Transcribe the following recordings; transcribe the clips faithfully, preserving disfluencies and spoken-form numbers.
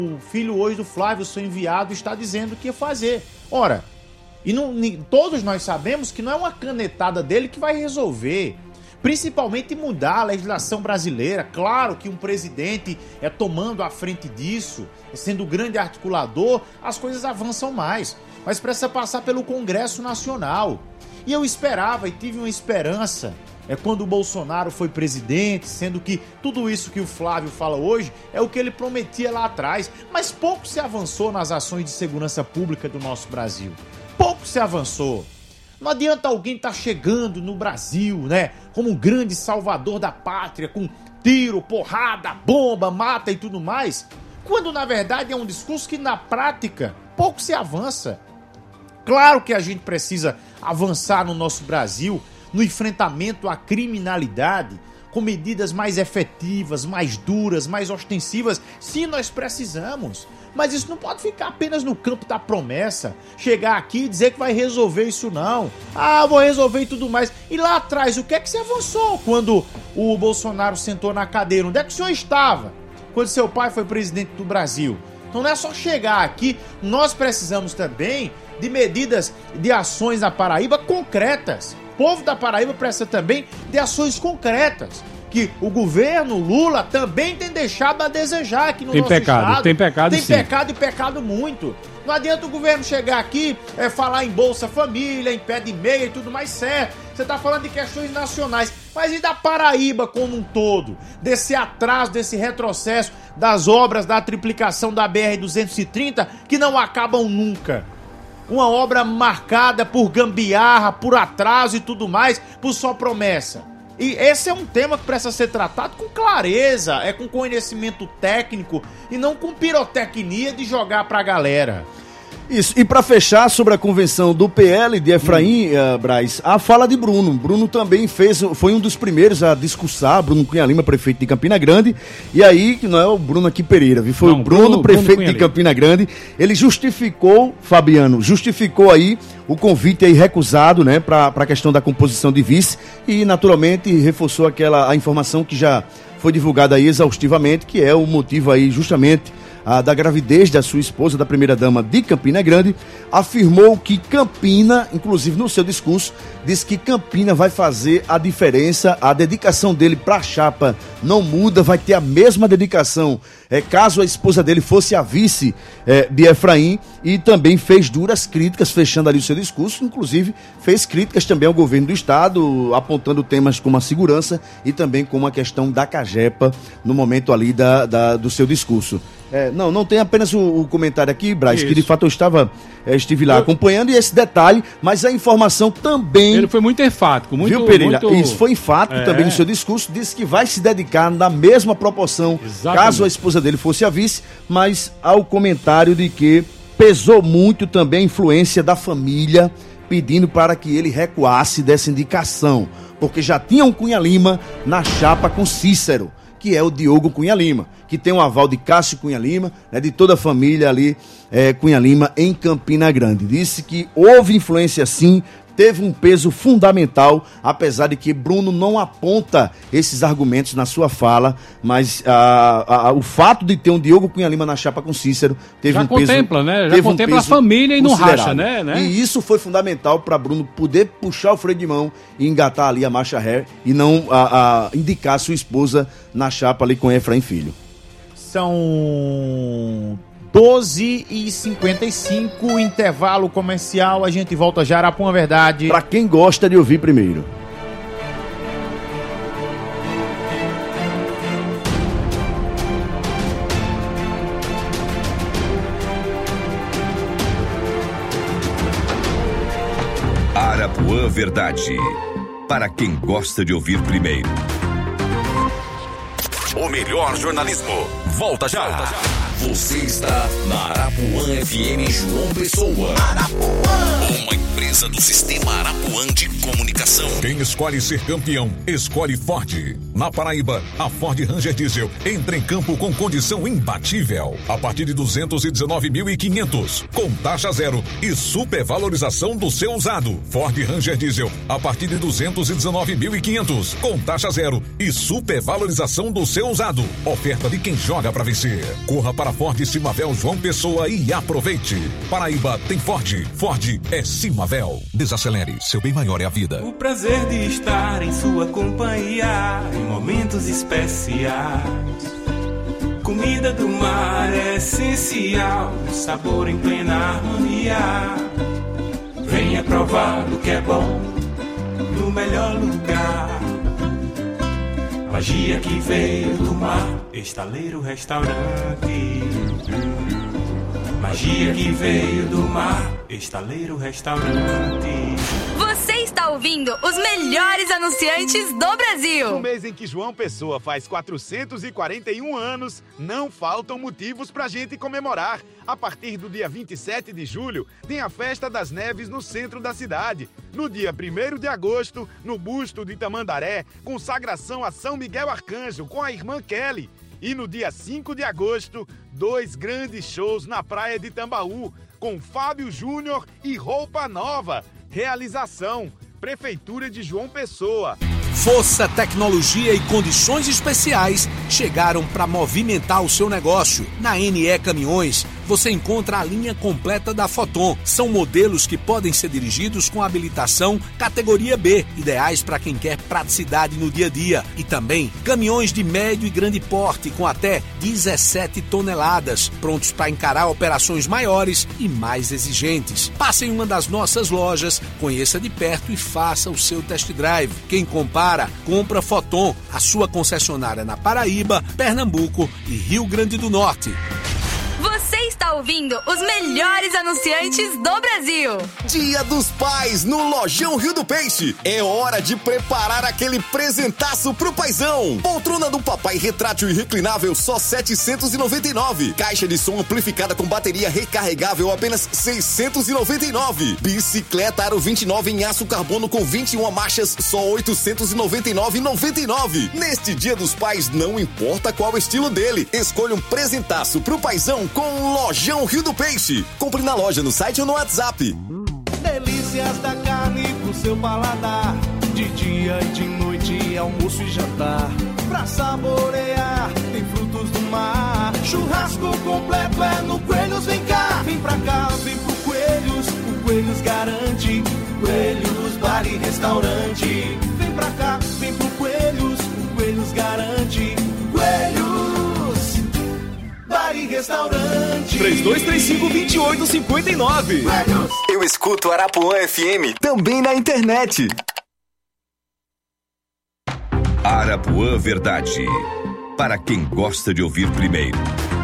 o filho hoje do Flávio, seu enviado, está dizendo que ia fazer. Ora, e não, todos nós sabemos que não é uma canetada dele que vai resolver. Principalmente mudar a legislação brasileira. Claro que um presidente é tomando a frente disso, sendo o grande articulador, as coisas avançam mais. Mas precisa passar pelo Congresso Nacional. E eu esperava e tive uma esperança é quando o Bolsonaro foi presidente, sendo que tudo isso que o Flávio fala hoje é o que ele prometia lá atrás. Mas pouco se avançou nas ações de segurança pública do nosso Brasil. Pouco se avançou. Não adianta alguém estar tá chegando no Brasil, né, como um grande salvador da pátria, com tiro, porrada, bomba, mata e tudo mais, quando na verdade é um discurso que na prática pouco se avança. Claro que a gente precisa avançar no nosso Brasil, no enfrentamento à criminalidade, com medidas mais efetivas, mais duras, mais ostensivas, sim, nós precisamos. Mas isso não pode ficar apenas no campo da promessa. Chegar aqui e dizer que vai resolver isso não. Ah, vou resolver e tudo mais. E lá atrás, o que é que se avançou quando o Bolsonaro sentou na cadeira? Onde é que o senhor estava quando seu pai foi presidente do Brasil? Então não é só chegar aqui. Nós precisamos também de medidas, de ações na Paraíba concretas. O povo da Paraíba precisa também de ações concretas. Que o governo Lula também tem deixado a desejar aqui no tem nosso pecado, estado. Tem pecado, Tem sim. pecado e pecado muito. Não adianta o governo chegar aqui, é, falar em Bolsa Família, em pé de meia e tudo mais, certo. Você está falando de questões nacionais. Mas e da Paraíba como um todo? Desse atraso, desse retrocesso das obras da triplicação da B R duzentos e trinta que não acabam nunca. Uma obra marcada por gambiarra, por atraso e tudo mais, por só promessa. E esse é um tema que precisa ser tratado com clareza, é com conhecimento técnico e não com pirotecnia de jogar pra galera. Isso, e para fechar sobre a convenção do P L de Efraim, hum. uh, Braz, a fala de Bruno. Bruno também fez, foi um dos primeiros a discursar, Bruno Cunha Lima, prefeito de Campina Grande, e aí, não é o Bruno aqui Pereira, viu? Foi não, o Bruno, Bruno prefeito Bruno de Campina Grande, ele justificou, Fabiano, justificou aí o convite aí recusado, né, para a questão da composição de vice, e naturalmente reforçou aquela a informação que já foi divulgada aí exaustivamente, que é o motivo aí justamente a da gravidez da sua esposa, da primeira-dama de Campina Grande, afirmou que Campina, inclusive no seu discurso, disse que Campina vai fazer a diferença, a dedicação dele para a chapa não muda, vai ter a mesma dedicação, é, caso a esposa dele fosse a vice é, de Efraim, e também fez duras críticas, fechando ali o seu discurso, inclusive fez críticas também ao governo do estado, apontando temas como a segurança e também como a questão da Cagepa no momento ali da, da, do seu discurso. É, não, não tem apenas o, o comentário aqui, Braz, que de fato eu estava, é, estive lá eu... acompanhando, e esse detalhe, mas a informação também... Ele foi muito enfático, muito... Viu, Pereira? Muito... Isso, foi enfático é. também no seu discurso, disse que vai se dedicar na mesma proporção, exatamente, caso a esposa dele fosse a vice, mas ao comentário de que pesou muito também a influência da família, pedindo para que ele recuasse dessa indicação, porque já tinha um Cunha Lima na chapa com Cícero, que é o Diogo Cunha Lima, que tem um aval de Cássio Cunha Lima, né, de toda a família ali, é, Cunha Lima, em Campina Grande. Disse que houve influência sim, teve um peso fundamental, apesar de que Bruno não aponta esses argumentos na sua fala, mas a, a, o fato de ter um Diogo Cunha Lima na chapa com Cícero teve já um peso... contempla, né? Já contempla um a família e não racha, né? né? E isso foi fundamental para Bruno poder puxar o freio de mão e engatar ali a marcha ré e não a, a indicar sua esposa na chapa ali com Efraim Filho. São doze e cinquenta e cinco, intervalo comercial, a gente volta já, Arapuã Verdade. Pra quem gosta de ouvir primeiro. Arapuã Verdade, para quem gosta de ouvir primeiro. O melhor jornalismo, volta já. Volta já. Você está na Arapuã F M João Pessoa. Arapuã. Uma empresa empresa do Sistema Arapuã de Comunicação. Quem escolhe ser campeão, escolhe Ford. Na Paraíba, a Ford Ranger Diesel entra em campo com condição imbatível. A partir de duzentos e dezenove mil e quinhentos, com taxa zero e supervalorização do seu usado. Ford Ranger Diesel, a partir de duzentos e dezenove mil e quinhentos, com taxa zero e supervalorização do seu usado. Oferta de quem joga pra vencer. Corra para Ford Simavel João Pessoa e aproveite. Paraíba tem Ford. Ford é Simavel. Desacelere, seu bem maior é a vida. O prazer de estar em sua companhia em momentos especiais. Comida do mar é essencial, sabor em plena harmonia. Venha provar do que é bom no melhor lugar. Magia que veio do mar, Estaleiro Restaurante. Magia que veio do mar, Estaleiro Restaurante. Você está ouvindo os melhores anunciantes do Brasil. No mês em que João Pessoa faz quatrocentos e quarenta e um anos, não faltam motivos pra gente comemorar. A partir do dia vinte e sete de julho, tem a Festa das Neves no centro da cidade. No dia primeiro de agosto, no busto de Tamandaré, consagração a São Miguel Arcanjo com a irmã Kelly. E no dia cinco de agosto, dois grandes shows na praia de Tambaú, com Fábio Júnior e Roupa Nova. Realização, Prefeitura de João Pessoa. Força, tecnologia e condições especiais chegaram para movimentar o seu negócio. Na N E Caminhões, você encontra a linha completa da Foton. São modelos que podem ser dirigidos com habilitação categoria B, ideais para quem quer praticidade no dia a dia. E também caminhões de médio e grande porte com até dezessete toneladas, prontos para encarar operações maiores e mais exigentes. Passe em uma das nossas lojas, conheça de perto e faça o seu test drive. Quem compara, compra Foton, a sua concessionária na Paraíba, Pernambuco e Rio Grande do Norte. Você está ouvindo os melhores anunciantes do Brasil. Dia dos Pais no Lojão Rio do Peixe. É hora de preparar aquele presentaço pro paizão. Poltrona do papai retrátil e reclinável só setecentos e noventa e nove reais. Caixa de som amplificada com bateria recarregável apenas seiscentos e noventa e nove reais. Bicicleta Aro vinte e nove em aço carbono com vinte e uma marchas só oitocentos e noventa e nove reais e noventa e nove centavos. Neste Dia dos Pais, não importa qual o estilo dele, escolha um presentaço pro paizão com o Lojão Rio do Peixe. Compre na loja, no site ou no WhatsApp. Delícias da carne pro seu paladar, de dia e de noite, almoço e jantar. Pra saborear, tem frutos do mar. Churrasco completo é no Coelhos, vem cá. Vem pra cá, vem pro Coelhos, o Coelhos garante. Coelhos, bar e restaurante. Vem pra cá, vem pro Coelhos, o Coelhos garante. Coelhos, bar e restaurante. três dois três cinco, dois oito cinco nove. Coelhos. Eu escuto Arapuã F M também na internet. Arapuã Verdade. Para quem gosta de ouvir primeiro.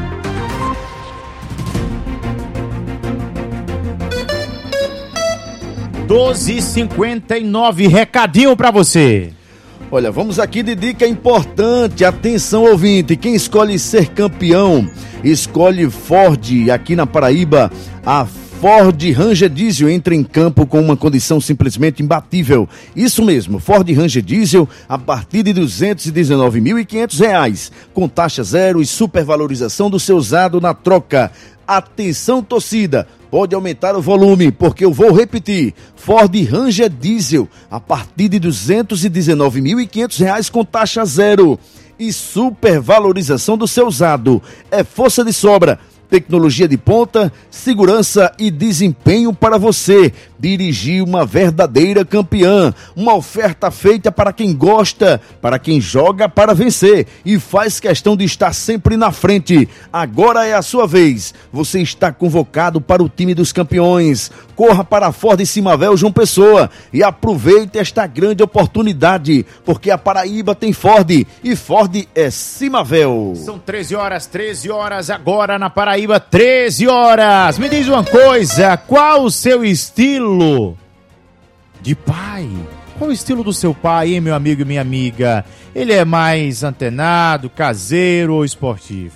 doze e cinquenta e nove, recadinho pra você. Olha, vamos aqui de dica importante. Atenção, ouvinte, quem escolhe ser campeão, escolhe Ford. Aqui na Paraíba, a Ford Ranger Diesel entra em campo com uma condição simplesmente imbatível. Isso mesmo, Ford Ranger Diesel a partir de duzentos e dezenove mil e quinhentos reais, com taxa zero e supervalorização do seu usado na troca. Atenção, torcida, pode aumentar o volume, porque eu vou repetir. Ford Ranger Diesel a partir de duzentos e dezenove mil e quinhentos reais com taxa zero e supervalorização do seu usado. É força de sobra, tecnologia de ponta, segurança e desempenho para você dirigir uma verdadeira campeã. Uma oferta feita para quem gosta, para quem joga para vencer e faz questão de estar sempre na frente. Agora é a sua vez. Você está convocado para o time dos campeões. Corra para a Ford Simavel João Pessoa e aproveite esta grande oportunidade, porque a Paraíba tem Ford e Ford é Simavel. São treze horas, treze horas agora na Paraíba, treze horas. Me diz uma coisa, qual o seu estilo de pai? Qual o estilo do seu pai, hein, meu amigo e minha amiga? Ele é mais antenado, caseiro ou esportivo?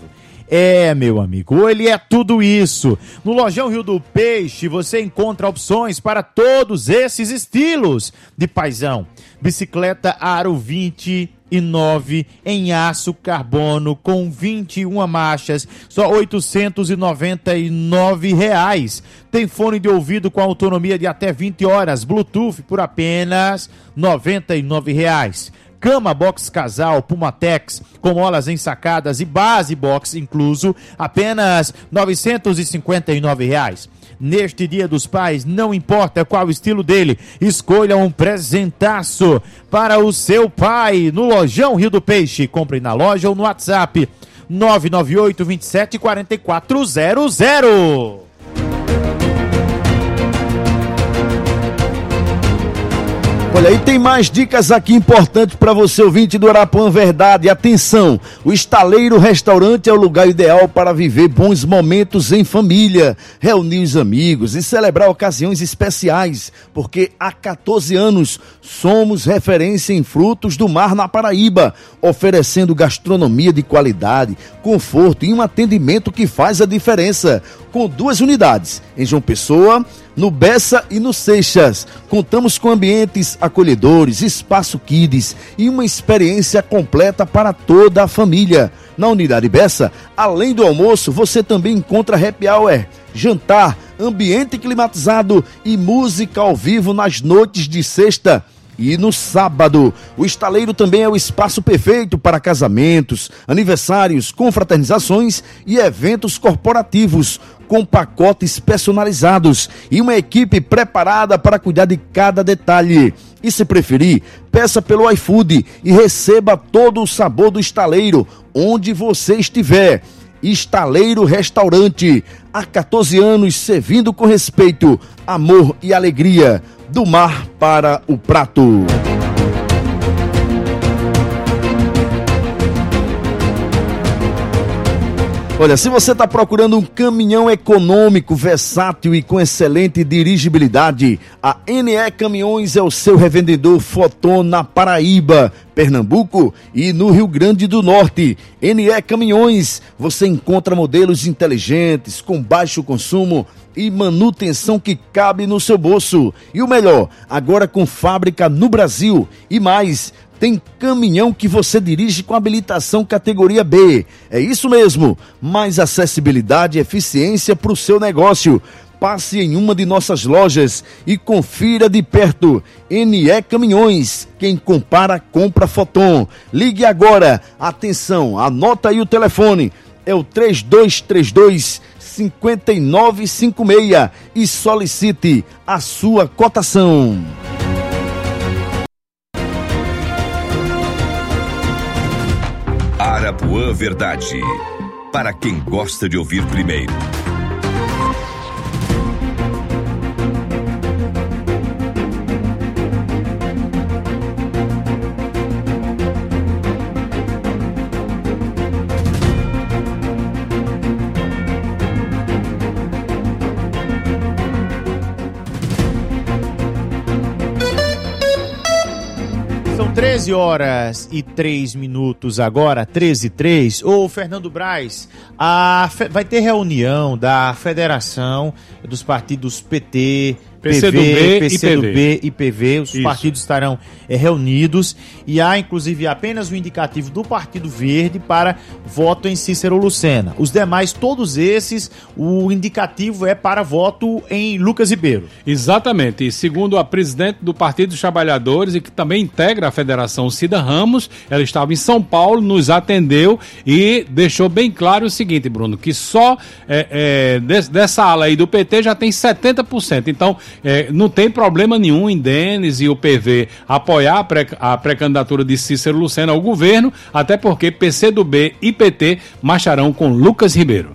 É, meu amigo, ele é tudo isso. No Lojão Rio do Peixe, você encontra opções para todos esses estilos de paizão. Bicicleta Aro vinte e nove em aço carbono com vinte e uma marchas, só oitocentos e noventa e nove reais. Tem fone de ouvido com autonomia de até vinte horas, Bluetooth por apenas noventa e nove reais. Cama box casal Pumatex com molas ensacadas e base box incluso, apenas novecentos e cinquenta e nove reais. Neste Dia dos Pais, não importa qual o estilo dele, escolha um presentaço para o seu pai no Lojão Rio do Peixe. Compre na loja ou no WhatsApp nove nove oito, vinte e sete, quarenta e quatro zero zero. Olha, aí tem mais dicas aqui importantes para você, ouvinte do Arapuã Verdade. Atenção, o Estaleiro Restaurante é o lugar ideal para viver bons momentos em família, reunir os amigos e celebrar ocasiões especiais, porque há quatorze anos somos referência em frutos do mar na Paraíba, oferecendo gastronomia de qualidade, conforto e um atendimento que faz a diferença. Com duas unidades, em João Pessoa, no Bessa e no Seixas. Contamos com ambientes acolhedores, espaço kids e uma experiência completa para toda a família. Na unidade Bessa, além do almoço, você também encontra happy hour, jantar, ambiente climatizado e música ao vivo nas noites de sexta e no sábado. O Estaleiro também é o espaço perfeito para casamentos, aniversários, confraternizações e eventos corporativos, com pacotes personalizados e uma equipe preparada para cuidar de cada detalhe. E se preferir, peça pelo iFood e receba todo o sabor do Estaleiro, onde você estiver. Estaleiro Restaurante, há quatorze anos servindo com respeito, amor e alegria, do mar para o prato. Olha, se você está procurando um caminhão econômico, versátil e com excelente dirigibilidade, a N E Caminhões é o seu revendedor Foton na Paraíba, Pernambuco e no Rio Grande do Norte. N E Caminhões, você encontra modelos inteligentes, com baixo consumo e manutenção que cabe no seu bolso. E o melhor, agora com fábrica no Brasil e mais, tem caminhão que você dirige com habilitação categoria B. É isso mesmo, mais acessibilidade e eficiência para o seu negócio. Passe em uma de nossas lojas e confira de perto. N E Caminhões, quem compara, compra Foton. Ligue agora, atenção, anota aí o telefone, é o três dois três dois, cinco nove cinco seis e solicite a sua cotação. Arapuã Verdade, para quem gosta de ouvir primeiro. treze horas e três minutos agora, treze e três. Ô, Fernando Braz, a, vai ter reunião da Federação dos Partidos P T, P C do B, P C do B e P V. Os Isso. partidos estarão é, reunidos e há inclusive apenas o indicativo do Partido Verde para voto em Cícero Lucena. Os demais, todos esses, o indicativo é para voto em Lucas Ribeiro. Exatamente. E segundo a presidente do Partido dos Trabalhadores e que também integra a federação, Cida Ramos, ela estava em São Paulo, nos atendeu e deixou bem claro o seguinte, Bruno, que só é, é, desse, dessa ala aí do P T já tem setenta por cento. Então, É, não tem problema nenhum em Denis e o P V apoiar a, pré, a pré-candidatura de Cícero Lucena ao governo, até porque P C do B e P T marcharão com Lucas Ribeiro.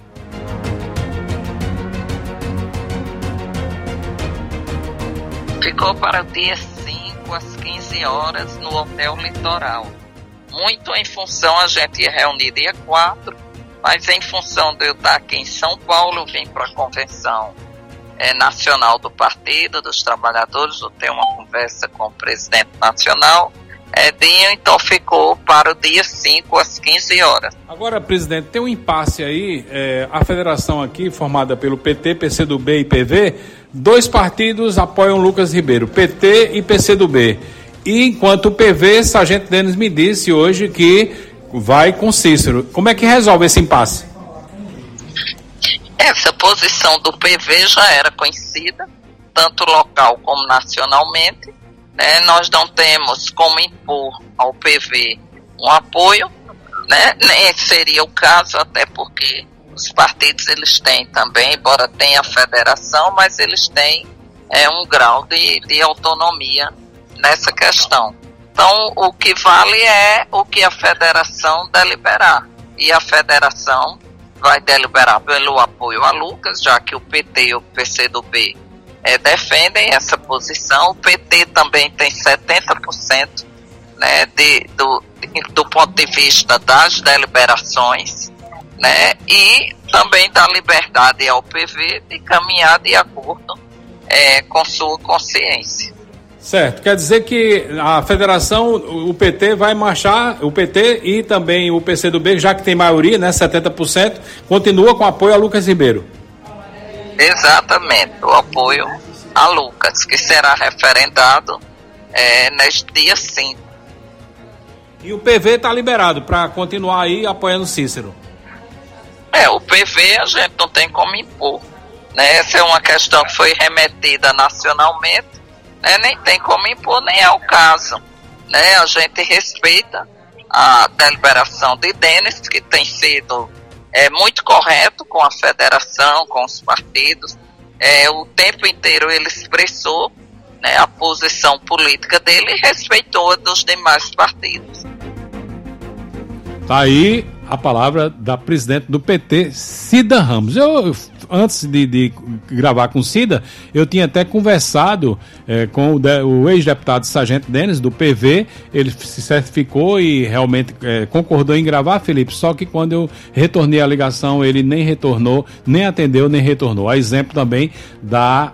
Ficou para o dia cinco às quinze horas no Hotel Litoral. Muito em função, a gente ia reunir dia quatro, mas em função de eu estar aqui em São Paulo, eu vim para a convenção É, nacional do Partido dos Trabalhadores, eu tenho uma conversa com o presidente nacional Edinho, então ficou para o dia cinco, às quinze horas. Agora, presidente, tem um impasse aí, é, a federação aqui, formada pelo P T, P C do B e P V, dois partidos apoiam Lucas Ribeiro, P T e P C do B. E enquanto o P V, Sargento Denis me disse hoje que vai com Cícero. Como é que resolve esse impasse? Essa posição do P V já era conhecida, tanto local como nacionalmente. Né? Nós não temos como impor ao P V um apoio, né? Nem seria o caso, até porque os partidos eles têm também, embora tenha a federação, mas eles têm é, um grau de, de autonomia nessa questão. Então, o que vale é o que a federação deliberar. E a federação vai deliberar pelo apoio a Lucas, já que o P T e o P C do B é, defendem essa posição. O P T também tem setenta por cento, né, de, do, do ponto de vista das deliberações, né, e também dá liberdade ao P V de caminhar de acordo é, com sua consciência. Certo, quer dizer que a federação, o P T vai marchar, o P T e também o P C do B, já que tem maioria, né, setenta por cento, continua com apoio a Lucas Ribeiro. Exatamente, o apoio a Lucas, que será referendado é, neste dia cinco. E o P V está liberado para continuar aí apoiando Cícero? É, o P V a gente não tem como impor, né? Essa é uma questão que foi remetida nacionalmente, né? Nem tem como impor, nem é o caso, né? A gente respeita a deliberação de Denis, que tem sido é, muito correto com a federação, com os partidos. É, o tempo inteiro ele expressou, né, a posição política dele e respeitou a dos demais partidos. Tá aí a palavra da presidente do P T, Cida Ramos. Eu, antes de, de gravar com Cida, eu tinha até conversado é, com o, de, o ex-deputado Sargento Denis, do P V. Ele se certificou e realmente é, concordou em gravar, Felipe, só que quando eu retornei a ligação, ele nem retornou, nem atendeu, nem retornou. A exemplo também da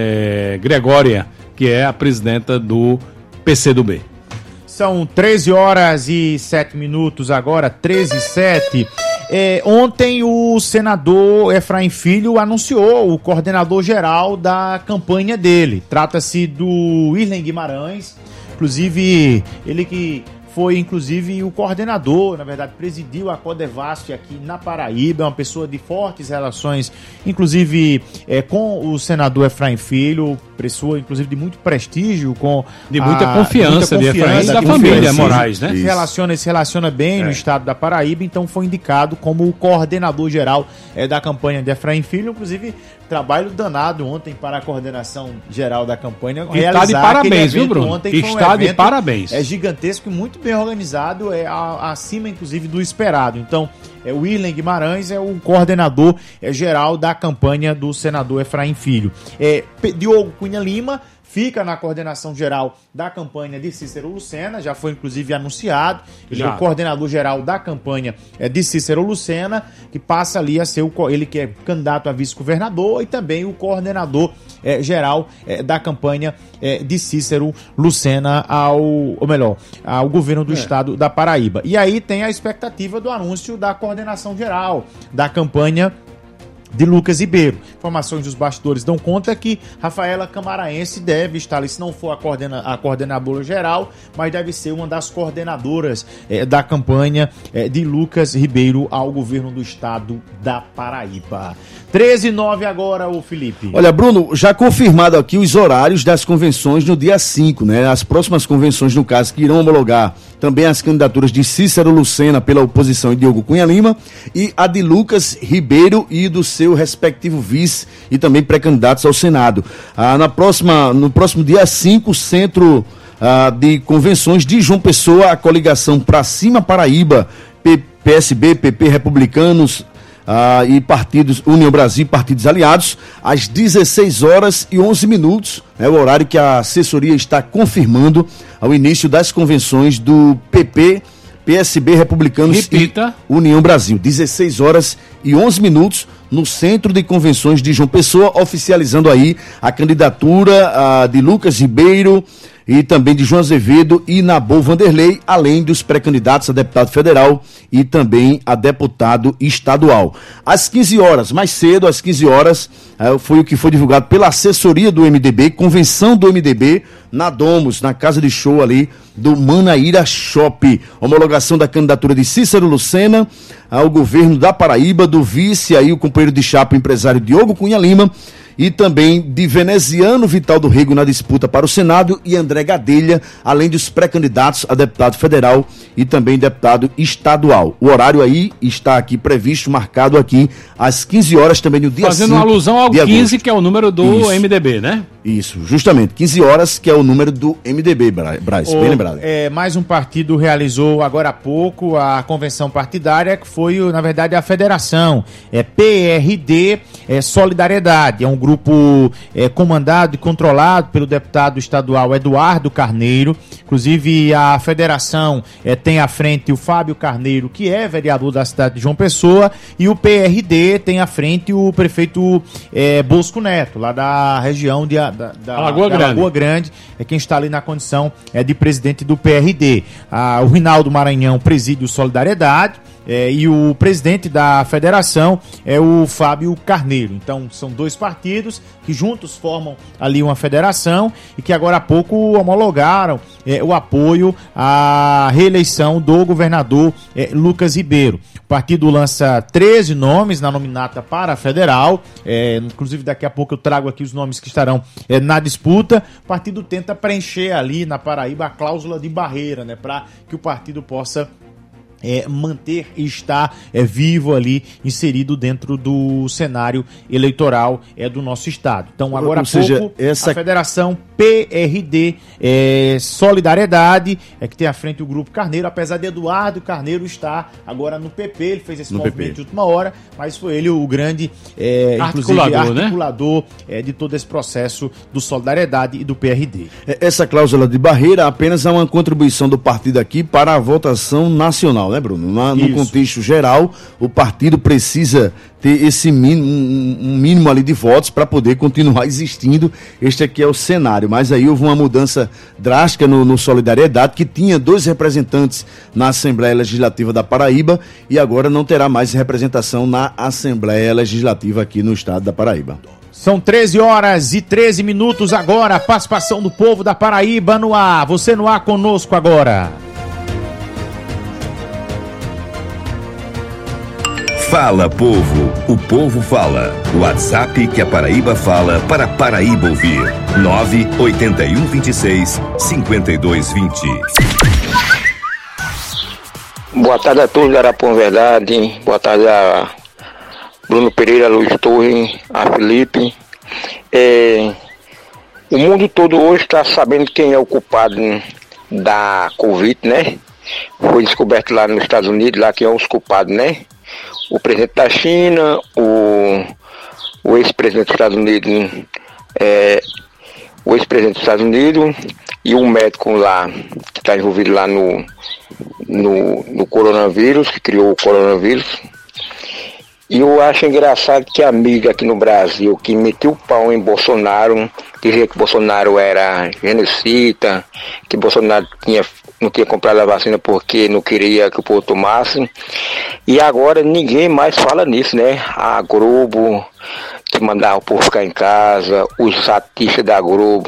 é, Gregória, que é a presidenta do P C do B. São treze horas e sete minutos agora, treze e sete. É, ontem o senador Efraim Filho anunciou o coordenador geral da campanha dele. Trata-se do Willen Guimarães, inclusive ele que foi inclusive o coordenador, na verdade presidiu a Codevasf aqui na Paraíba, é uma pessoa de fortes relações, inclusive é, com o senador Efraim Filho, pessoa inclusive de muito prestígio, com de muita a, confiança, muita confiança de Efraim, da família Moraes, né? Se relaciona, se relaciona bem é. no estado da Paraíba, então foi indicado como o coordenador geral é, da campanha de Efraim Filho, inclusive trabalho danado ontem para a coordenação geral da campanha. E está de parabéns, viu, Bruno? Ontem está um de parabéns. É gigantesco e muito bem organizado, é a, acima, inclusive, do esperado. Então, é, o Willen Guimarães é o coordenador é, geral da campanha do senador Efraim Filho. É, Diogo Cunha Lima fica na coordenação geral da campanha de Cícero Lucena, já foi inclusive anunciado, ele já é o coordenador geral da campanha de Cícero Lucena, que passa ali a ser o, ele que é candidato a vice-governador e também o coordenador é, geral é, da campanha é, de Cícero Lucena ao, ou melhor, ao governo do é. estado da Paraíba. E aí tem a expectativa do anúncio da coordenação geral da campanha de Lucas Ribeiro. Informações dos bastidores dão conta que Rafaela Camaraense deve estar ali, se não for a, coordena, a coordenadora geral, mas deve ser uma das coordenadoras é, da campanha é, de Lucas Ribeiro ao governo do estado da Paraíba. treze e nove agora, o Felipe. Olha, Bruno, já confirmado aqui os horários das convenções no dia cinco, né? As próximas convenções, no caso, que irão homologar também as candidaturas de Cícero Lucena pela oposição e Diogo Cunha Lima e a de Lucas Ribeiro e do seu respectivo vice e também pré-candidatos ao Senado. Ah, na próxima, no próximo dia cinco, o Centro ah, de Convenções de João Pessoa, a coligação Pra Cima Paraíba, P S B, P P Republicanos, Ah, e partidos, União Brasil, partidos aliados, às dezesseis horas e onze minutos, é o horário que a assessoria está confirmando ao início das convenções do P P, P S B, Republicanos Repita. e União Brasil. dezesseis horas e onze minutos no Centro de Convenções de João Pessoa, oficializando aí a candidatura ah, de Lucas Ribeiro e também de João Azevedo e Nabor Vanderlei, além dos pré-candidatos a deputado federal e também a deputado estadual. Às quinze horas, mais cedo, às quinze horas, foi o que foi divulgado pela assessoria do M D B, convenção do M D B, na Domus, na casa de show ali do Manaíra Shop. Homologação da candidatura de Cícero Lucena ao governo da Paraíba, do vice aí o companheiro de chapa, o empresário Diogo Cunha Lima, e também de Veneziano Vital do Rego na disputa para o Senado e André Gadelha, além dos pré-candidatos a deputado federal e também deputado estadual. O horário aí está aqui previsto, marcado aqui às quinze horas também no dia cinco. Fazendo uma alusão ao quinze, que é o número do Isso. M D B, né? Isso, justamente, quinze horas, que é o número do M D B, Braz, bem lembrado. É, mais um partido realizou agora há pouco a convenção partidária, que foi, na verdade, a federação. É P R D é Solidariedade, é um grupo é, comandado e controlado pelo deputado estadual Eduardo Carneiro. Inclusive, a federação é, tem à frente o Fábio Carneiro, que é vereador da cidade de João Pessoa, e o P R D tem à frente o prefeito é, Bosco Neto, lá da região de Da, da, Lagoa, da Grande. Lagoa Grande, é quem está ali na condição é, de presidente do P R D. Ah, o Rinaldo Maranhão preside o Solidariedade, é, e o presidente da federação é o Fábio Carneiro. Então são dois partidos que juntos formam ali uma federação e que agora há pouco homologaram é, o apoio à reeleição do governador é, Lucas Ribeiro. O partido lança treze nomes na nominata para a federal, é, inclusive daqui a pouco eu trago aqui os nomes que estarão é, na disputa. O partido tenta preencher ali na Paraíba a cláusula de barreira, né, para que o partido possa É, manter e estar é, vivo ali, inserido dentro do cenário eleitoral é, do nosso estado. Então, agora há pouco, essa... a Federação P R D é, Solidariedade, é que tem à frente o Grupo Carneiro, apesar de Eduardo Carneiro estar agora no P P, ele fez esse no movimento P P. de última hora, mas foi ele o grande é, articulador, articulador né? é, de todo esse processo do Solidariedade e do P R D. Essa cláusula de barreira apenas é uma contribuição do partido aqui para a votação nacional, né, Bruno? Na, no contexto geral, o partido precisa ter esse mínimo, um, um mínimo ali de votos para poder continuar existindo. Este aqui é o cenário, mas aí houve uma mudança drástica no, no Solidariedade, que tinha dois representantes na Assembleia Legislativa da Paraíba e agora não terá mais representação na Assembleia Legislativa aqui no estado da Paraíba. São treze horas e treze minutos agora, a participação do povo da Paraíba no ar. Você no ar conosco agora. Fala, povo. O povo fala. WhatsApp que a Paraíba fala para Paraíba ouvir. nove oito um, dois seis, cinco dois dois zero. Boa tarde a todos da Arapuã Verdade. Boa tarde a Bruno Pereira, Luiz Torre, a Felipe. É, o mundo todo hoje está sabendo quem é o culpado da Covid, né? Foi descoberto lá nos Estados Unidos, lá quem é os culpados, né? O presidente da China, o, o ex-presidente dos Estados Unidos, é, o ex-presidente dos Estados Unidos e um médico lá, que está envolvido lá no, no, no coronavírus, que criou o coronavírus. E eu acho engraçado que a amiga aqui no Brasil, que meteu o pau em Bolsonaro, dizia que Bolsonaro era genocida, que Bolsonaro tinha, não tinha comprado a vacina porque não queria que o povo tomasse. E agora ninguém mais fala nisso, né? A Globo, que mandava o povo ficar em casa, os artistas da Globo.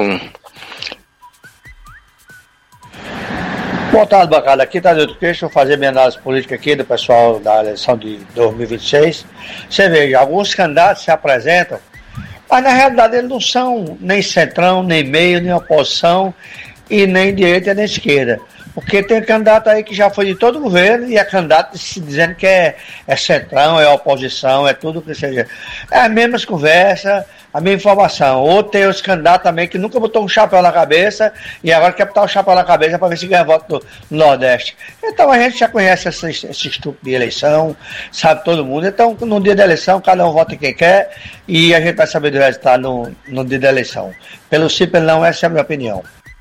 Boa tarde, bancada. Aqui tá Deus Deixa eu fazer minha análise política aqui do pessoal da eleição de dois mil e vinte e seis. Você veja, alguns candidatos se apresentam, mas na realidade eles não são nem centrão, nem meio, nem oposição, e nem direita, nem esquerda. Porque tem candidato aí que já foi de todo o governo e é candidato se dizendo que é, é centrão, é oposição, é tudo que seja. É a mesma conversa, a mesma informação. Ou tem os candidatos também que nunca botou um chapéu na cabeça e agora quer botar o chapéu na cabeça para ver se ganha voto no Nordeste. Então a gente já conhece esse, esse estupro de eleição, sabe todo mundo. Então no dia da eleição cada um vota quem quer e a gente vai saber do resultado no, no dia da eleição. Pelo sim, pelo não, essa é a minha opinião.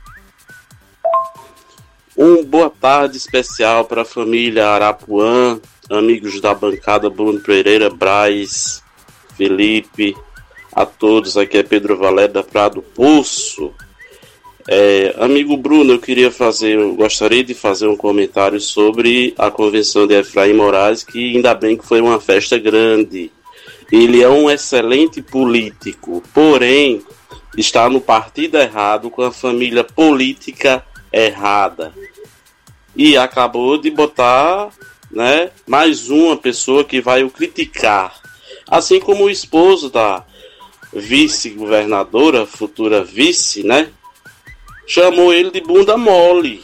Um boa tarde especial para a família Arapuã, amigos da bancada Bruno Pereira, Braz, Felipe, a todos. Aqui é Pedro Valério da Praia do Poço. É, amigo Bruno, eu queria fazer, eu gostaria de fazer um comentário sobre a convenção de Efraim Moraes, que ainda bem que foi uma festa grande. Ele é um excelente político, porém está no partido errado, com a família política errada. E acabou de botar, né, mais uma pessoa que vai o criticar. Assim como o esposo da vice-governadora, futura vice, né? Chamou ele de bunda mole.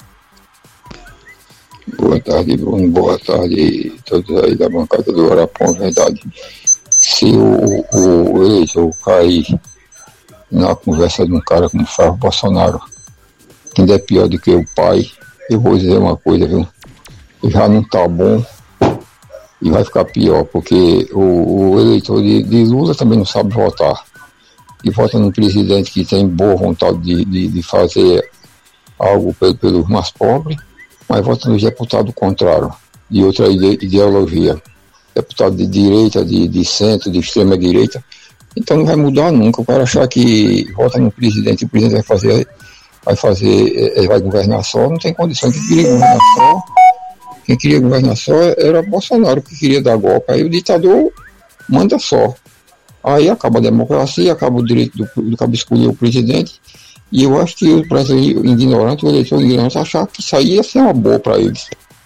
Boa tarde, Bruno. Boa tarde a todos aí da bancada do Arapão. Verdade. Se o, o eleitor cair na conversa de um cara como Flávio Bolsonaro, que ainda é pior do que o pai, eu vou dizer uma coisa, viu? Já não tá bom e vai ficar pior, porque o, o eleitor de, de Lula também não sabe votar. E vota num presidente que tem boa vontade de, de, de fazer algo pelo, pelos mais pobres, mas vota nos deputados contrários, de outra ide, ideologia. Deputado de direita, de, de centro, de extrema direita. Então não vai mudar nunca. O cara achar que vota no presidente, o presidente vai fazer, vai fazer, vai governar só, não tem condição. Quem queria governar só, quem queria governar só era Bolsonaro, que queria dar golpe. Aí o ditador manda só. Aí acaba a democracia, acaba o direito do, do cabo escolher o presidente, e eu acho que o brasileiro ignorante, o eleitor ignorante, achar que isso aí ia ser uma boa para eles.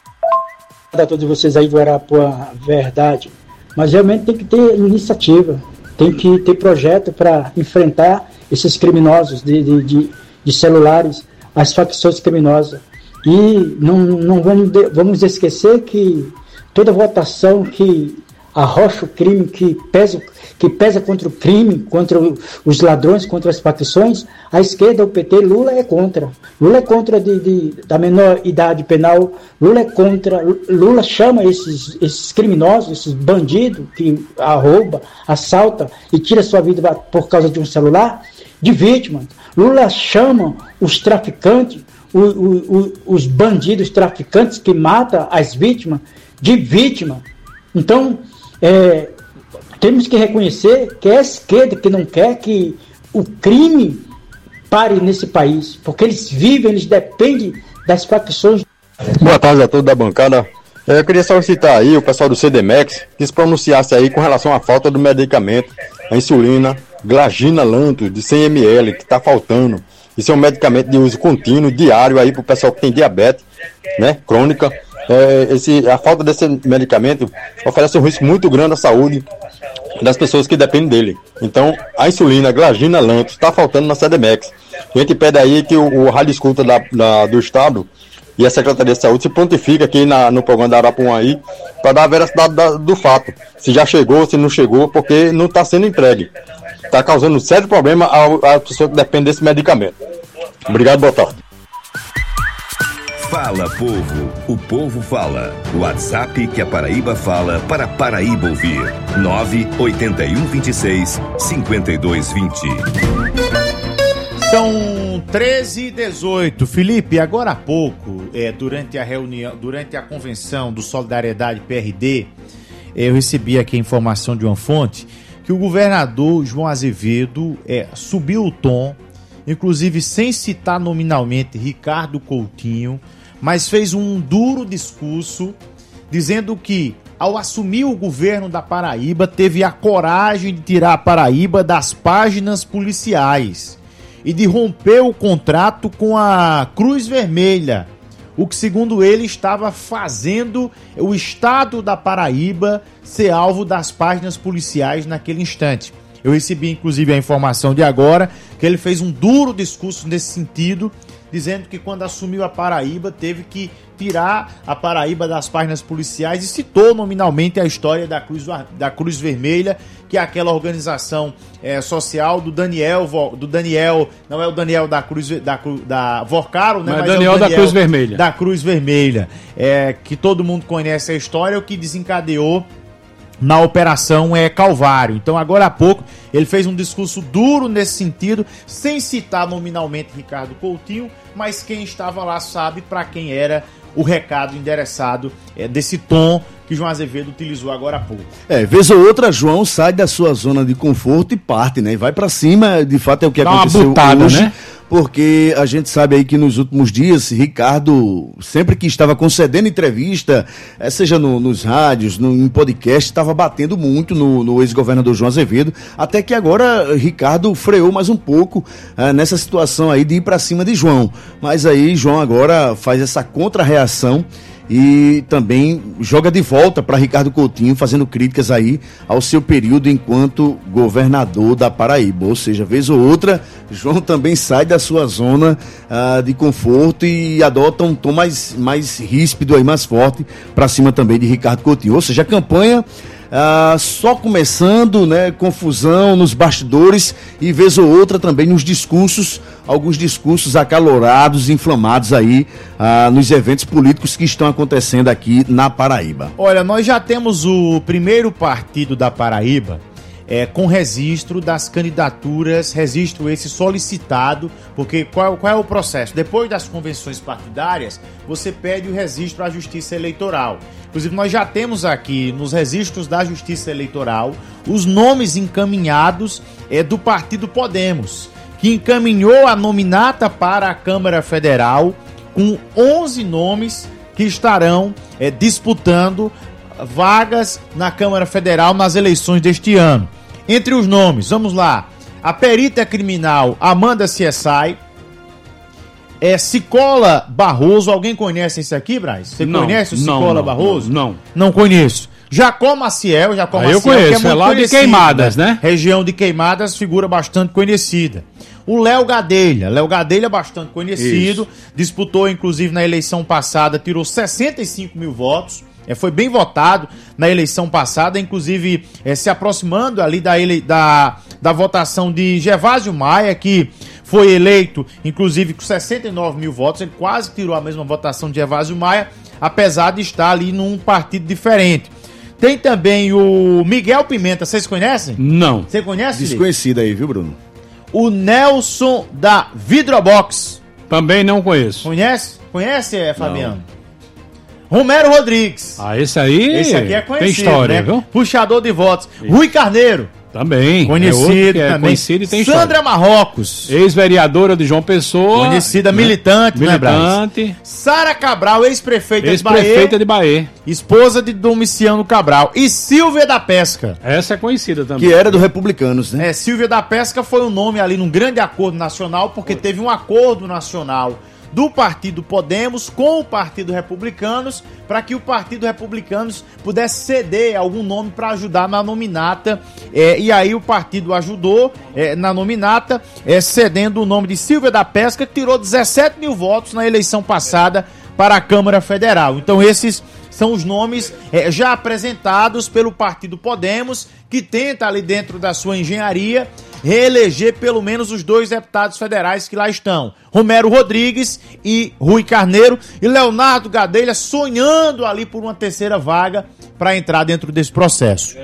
A todos vocês aí do Arapuã, verdade, mas realmente tem que ter iniciativa, tem que ter projeto para enfrentar esses criminosos de, de, de, de celulares, as facções criminosas. E não, não vamos, de, vamos esquecer que toda votação que arrocha o crime, que pesa, que pesa contra o crime, contra o, os ladrões, contra as facções, a esquerda, o P T, Lula é contra. Lula é contra de, de, da menor idade penal, Lula é contra, Lula chama esses, esses criminosos, esses bandidos que arrouba, assalta e tira sua vida por causa de um celular, de vítimas. Lula chama os traficantes, o, o, o, os bandidos traficantes que matam as vítimas, de vítima. Então, É, temos que reconhecer que é a esquerda que não quer que o crime pare nesse país, porque eles vivem, eles dependem das facções. Boa tarde a todos da bancada. Eu queria só citar aí o pessoal do C D M E X que se pronunciasse aí com relação à falta do medicamento, a insulina Glagina Lantus de cem mililitros, que está faltando. Isso é um medicamento de uso contínuo, diário aí para o pessoal que tem diabetes, né, crônica. É, esse, a falta desse medicamento oferece um risco muito grande à saúde das pessoas que dependem dele. Então, a insulina Glagina Lantus está faltando na C D M E X. A gente pede aí que o, o rádio escuta da, da, do Estado e a Secretaria de Saúde se prontifica aqui na, no programa da Arapuã aí para dar a veracidade da, do fato. Se já chegou, se não chegou, porque não está sendo entregue. Está causando um sério problema à pessoa que depende desse medicamento. Obrigado, boa tarde. Fala, povo. O povo fala. O WhatsApp que a Paraíba fala para Paraíba ouvir. nove oito um, vinte e seis, cinquenta e dois, vinte. São treze e dezoito. Felipe, agora há pouco, é, durante a reunião, durante a convenção do Solidariedade P R D, eu recebi aqui a informação de uma fonte que o governador João Azevedo é, subiu o tom, inclusive sem citar nominalmente Ricardo Coutinho, mas fez um duro discurso dizendo que, ao assumir o governo da Paraíba, teve a coragem de tirar a Paraíba das páginas policiais e de romper o contrato com a Cruz Vermelha, o que, segundo ele, estava fazendo o estado da Paraíba ser alvo das páginas policiais naquele instante. Eu recebi, inclusive, a informação de agora que ele fez um duro discurso nesse sentido, dizendo que quando assumiu a Paraíba teve que tirar a Paraíba das páginas policiais e citou nominalmente a história da Cruz, da Cruz Vermelha, que é aquela organização é, social do Daniel, do Daniel, não é o Daniel da Cruz, da, da Vorcaro, né? Mas, mas Daniel, é o Daniel da Cruz Vermelha. Da Cruz Vermelha, é, que todo mundo conhece a história, o que desencadeou na Operação é, Calvário. Então, agora há pouco, ele fez um discurso duro nesse sentido, sem citar nominalmente Ricardo Coutinho, mas quem estava lá sabe para quem era o recado endereçado é, desse tom que João Azevedo utilizou agora há pouco. É, vez ou outra, João sai da sua zona de conforto e parte, né? E vai para cima, de fato é o que Dá aconteceu uma butada, hoje. né? porque a gente sabe aí que nos últimos dias, Ricardo, sempre que estava concedendo entrevista, seja no, nos rádios, no, em podcast, estava batendo muito no, no ex-governador João Azevedo, até que agora Ricardo freou mais um pouco ah, nessa situação aí de ir para cima de João. Mas aí João agora faz essa contra-reação e também joga de volta para Ricardo Coutinho, fazendo críticas aí ao seu período enquanto governador da Paraíba. Ou seja, vez ou outra, João também sai da sua zona uh, de conforto e adota um tom mais, mais ríspido, aí, mais forte, para cima também de Ricardo Coutinho. Ou seja, a campanha Uh, só começando, né, confusão nos bastidores e vez ou outra também nos discursos, alguns discursos acalorados, inflamados aí uh, nos eventos políticos que estão acontecendo aqui na Paraíba. Olha, nós já temos o primeiro partido da Paraíba é, com registro das candidaturas, registro esse solicitado, porque qual, qual é o processo? Depois das convenções partidárias, você pede o registro à Justiça Eleitoral. Inclusive, nós já temos aqui nos registros da Justiça Eleitoral os nomes encaminhados é, do Partido Podemos, que encaminhou a nominata para a Câmara Federal com onze nomes que estarão é, disputando vagas na Câmara Federal nas eleições deste ano. Entre os nomes, vamos lá, a perita criminal Amanda C S I, é Cicola Barroso. Alguém conhece esse aqui, Braz? Você não, conhece o Cicola não, não, Barroso? Não, não. Não conheço. Jacó Maciel, Jacó ah, Maciel, eu conheço, que é, muito é lá de Queimadas, né? Região de Queimadas, figura bastante conhecida. O Léo Gadelha, Léo Gadelha bastante conhecido, Isso. disputou inclusive na eleição passada, tirou sessenta e cinco mil votos. É, foi bem votado na eleição passada, inclusive é, se aproximando ali da, ele, da, da votação de Gervásio Maia, que foi eleito, inclusive, com sessenta e nove mil votos. Ele quase tirou a mesma votação de Gervásio Maia, apesar de estar ali num partido diferente. Tem também o Miguel Pimenta, vocês conhecem? Não. Você conhece? Desconhecido aí, viu, Bruno? O Nelson da Vidrobox. Também não conheço. Conhece? Conhece, é, Fabiano? Não. Romero Rodrigues. Ah, esse aí esse aqui é conhecido, tem história, né? Viu? Puxador de votos. Isso. Rui Carneiro. Também. Conhecido é também. Conhecido e tem Sandra história. Marrocos. Ex-vereadora de João Pessoa. Conhecida, né? militante, militante. Né, Sara Cabral, ex-prefeita ex de Bahia. Ex-prefeita de Bahia. Esposa de Domiciano Cabral. E Silvia da Pesca. Essa é conhecida também. Que era do Republicanos, né? É, Silvia da Pesca foi um nome ali num grande acordo nacional, porque teve um acordo nacional do Partido Podemos com o Partido Republicanos, para que o Partido Republicanos pudesse ceder algum nome para ajudar na nominata, é, e aí o partido ajudou é, na nominata, é, cedendo o nome de Silvia da Pesca, que tirou dezessete mil votos na eleição passada para a Câmara Federal. Então esses são os nomes é, já apresentados pelo Partido Podemos, que tenta ali dentro da sua engenharia reeleger pelo menos os dois deputados federais que lá estão, Romero Rodrigues e Rui Carneiro, e Leonardo Gadelha sonhando ali por uma terceira vaga para entrar dentro desse processo.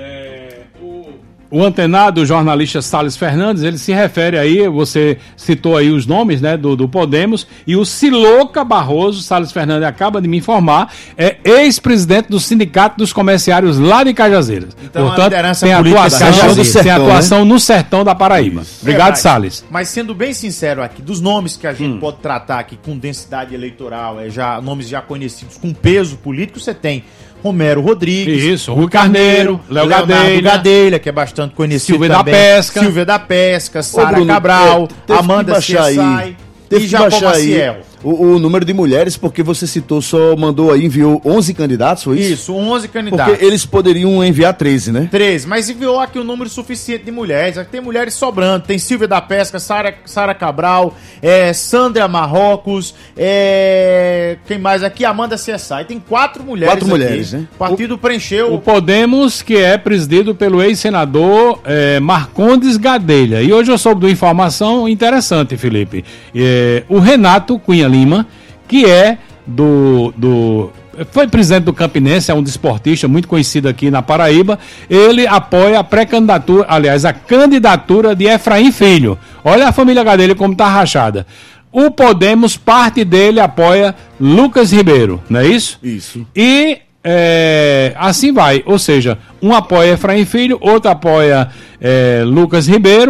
O antenado, o jornalista Salles Fernandes, ele se refere aí, você citou aí os nomes, né, do, do Podemos, e o Siloca Barroso, Salles Fernandes acaba de me informar, é ex-presidente do Sindicato dos Comerciários lá de Cajazeiras. Então, portanto, a tem atuação, do sertão, tem atuação né? no sertão da Paraíba. Isso. Obrigado, é, Salles. Mas sendo bem sincero aqui, dos nomes que a gente hum. pode tratar aqui com densidade eleitoral, é já nomes já conhecidos com peso político, você tem Romero Rodrigues, Isso, Rui Carneiro, Léo Gadelha, Gadelha, que é bastante conhecido Silvia também, da Pesca, Silvia da Pesca, Sara Cabral, é, Amanda C S I e Jacó Maciel. O, o número de mulheres, porque você citou, só mandou aí, enviou onze candidatos, foi isso? Isso, onze candidatos. Porque eles poderiam enviar treze, né? treze, mas enviou aqui um número suficiente de mulheres. Aqui tem mulheres sobrando. Tem Silvia da Pesca, Sara, Sara Cabral, é, Sandra Marrocos, é, quem mais aqui? Amanda C S I. Tem quatro mulheres Quatro aqui. mulheres, né? O partido o, preencheu... O Podemos, que é presidido pelo ex-senador é, Marcondes Gadelha. E hoje eu soube de uma informação interessante, Felipe. É, o Renato Cunha Lima, que é do, do... foi presidente do Campinense, é um desportista muito conhecido aqui na Paraíba. Ele apoia a pré-candidatura, aliás, a candidatura de Efraim Filho. Olha a família Gadelha como tá rachada. O Podemos, parte dele apoia Lucas Ribeiro, não é isso? Isso. E é, assim vai, ou seja, um apoia Efraim Filho, outro apoia é, Lucas Ribeiro.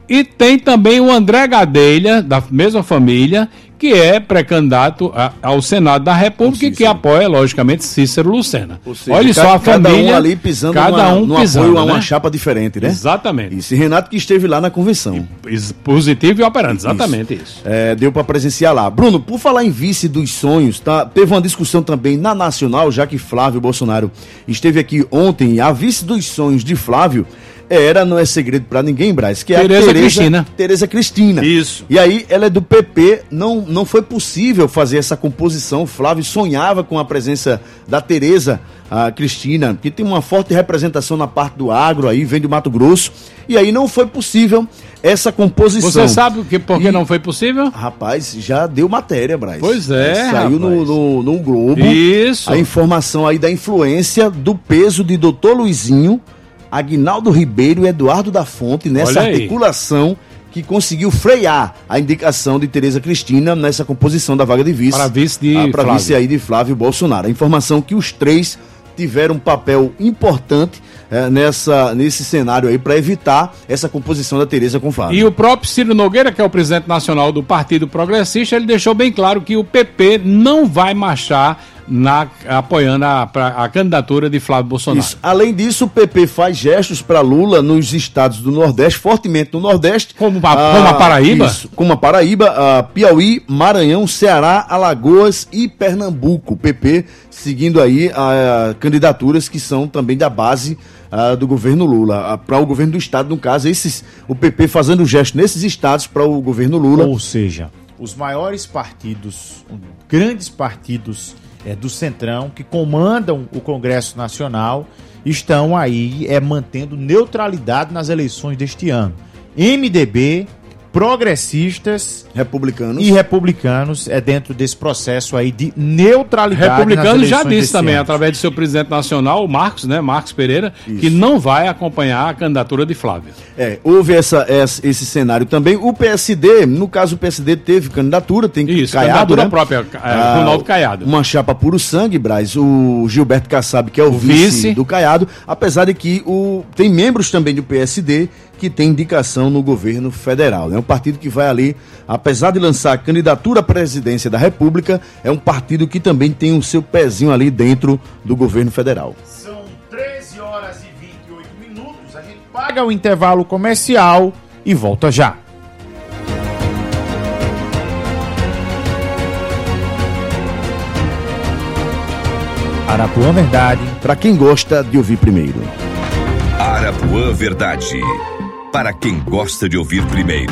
E tem também o André Gadelha, da mesma família, que é pré-candidato a, ao Senado da República e que apoia, logicamente, Cícero Lucena. Seja, olha só a cada família... um ali pisando cada um no pisando, apoio a né? uma chapa diferente, né? Exatamente. Isso, e Renato que esteve lá na convenção. E, positivo e operando, exatamente isso. isso. É, deu para presenciar lá. Bruno, por falar em vice dos sonhos, tá? Teve uma discussão também na Nacional, já que Flávio Bolsonaro esteve aqui ontem. A vice dos sonhos de Flávio era, não é segredo para ninguém, Braz, que é Tereza a Tereza Cristina. Tereza Cristina. Isso. E aí, ela é do P P, não, não foi possível fazer essa composição. Flávio sonhava com a presença da Tereza a Cristina, que tem uma forte representação na parte do agro, aí vem do Mato Grosso, e aí não foi possível essa composição. Você sabe que, por que e, não foi possível? Rapaz, já deu matéria, Braz. Pois é, Saiu no, no, no Globo. Isso. A informação aí da influência do peso de doutor Luizinho, Aguinaldo Ribeiro e Eduardo da Fonte nessa articulação que conseguiu frear a indicação de Tereza Cristina nessa composição da vaga de vice. Para vice de ah, para Flávio. vice aí de Flávio Bolsonaro. A informação que os três tiveram um papel importante é, nessa, nesse cenário aí para evitar essa composição da Tereza com Flávio. E o próprio Ciro Nogueira, que é o presidente nacional do Partido Progressista, ele deixou bem claro que o P P não vai marchar na, apoiando a, pra, a candidatura de Flávio Bolsonaro. Isso. Além disso, o P P faz gestos para Lula nos estados do Nordeste, fortemente no Nordeste. Como a, ah, como a Paraíba? Isso, como a Paraíba, a Piauí, Maranhão, Ceará, Alagoas e Pernambuco. O P P seguindo aí a, a candidaturas que são também da base a, do governo Lula, para o governo do estado, no caso, esses, o P P fazendo gesto nesses estados para o governo Lula. Ou seja, os maiores partidos, grandes partidos É, do Centrão, que comandam o Congresso Nacional, estão aí é, mantendo neutralidade nas eleições deste ano. M D B, progressistas republicanos e republicanos é dentro desse processo aí de neutralidade. Republicano já disse também, ano. através do seu presidente nacional, o Marcos, né, Marcos Pereira, Isso. que não vai acompanhar a candidatura de Flávio. É, houve essa, essa, esse cenário também. O P S D, no caso o P S D teve candidatura, tem Isso, Caiado, candidatura né? própria, é, Ronaldo Caiado. Uma chapa puro sangue, Braz, o Gilberto Kassab, que é o, o vice, vice do Caiado, apesar de que o, tem membros também do P S D que tem indicação no governo federal. É né? um partido que vai ali, apesar de lançar a candidatura à presidência da República, é um partido que também tem o seu pezinho ali dentro do governo federal. São treze horas e vinte e oito minutos, a gente paga o intervalo comercial e volta já. Arapuã Verdade, para quem gosta de ouvir primeiro. Arapuã Verdade, para quem gosta de ouvir primeiro.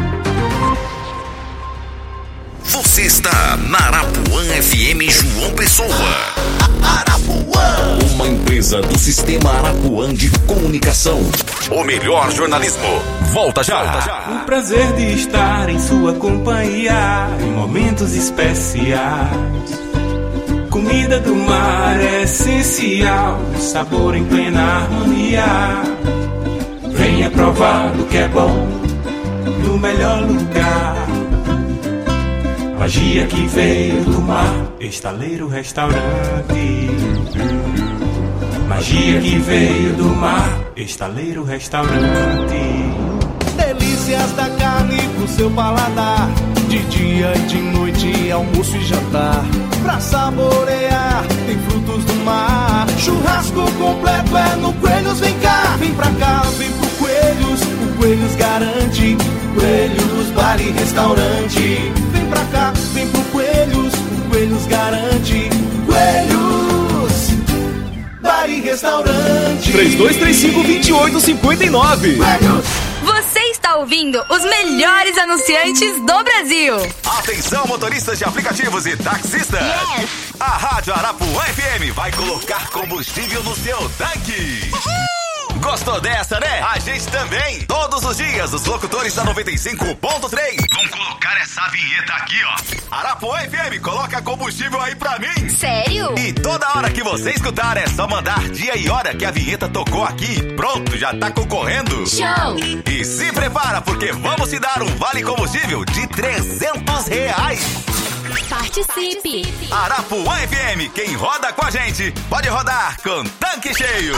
Você está na Arapuã F M João Pessoa. Arapuã, uma empresa do Sistema Arapuã de Comunicação. O melhor jornalismo. Volta já. Volta já. O prazer de estar em sua companhia em momentos especiais. Comida do mar é essencial, sabor em plena harmonia. Venha provar do que é bom, no melhor lugar. Magia que veio do mar, Estaleiro Restaurante. Magia que veio do mar, Estaleiro Restaurante. Delícias da carne pro seu paladar, de dia e de noite, almoço e jantar. Pra saborear, tem frutos do mar. Churrasco completo é no Coelhos, vem cá. Vem pra cá, vem pro Coelhos, o Coelhos garante. Coelhos, bar e restaurante. Vem pra cá, vem pro Coelhos, o Coelhos garante. Coelhos, bar e restaurante. três dois três cinco, dois oito cinco nove. Coelhos. Você está ouvindo os melhores anunciantes do Brasil. Atenção, motoristas de aplicativos e taxistas. Yes. A Rádio Arapuã F M vai colocar combustível no seu tanque. Uhul. Gostou dessa, né? A gente também. Todos os dias, os locutores da noventa e cinco ponto três vão colocar essa vinheta aqui, ó. Arapuã F M, coloca combustível aí pra mim. Sério? E toda hora que você escutar, é só mandar dia e hora que a vinheta tocou aqui. Pronto, já tá concorrendo. Show! E se prepara, porque vamos te dar um vale combustível de trezentos reais. Participe! Arapuã F M, quem roda com a gente, pode rodar com tanque cheio.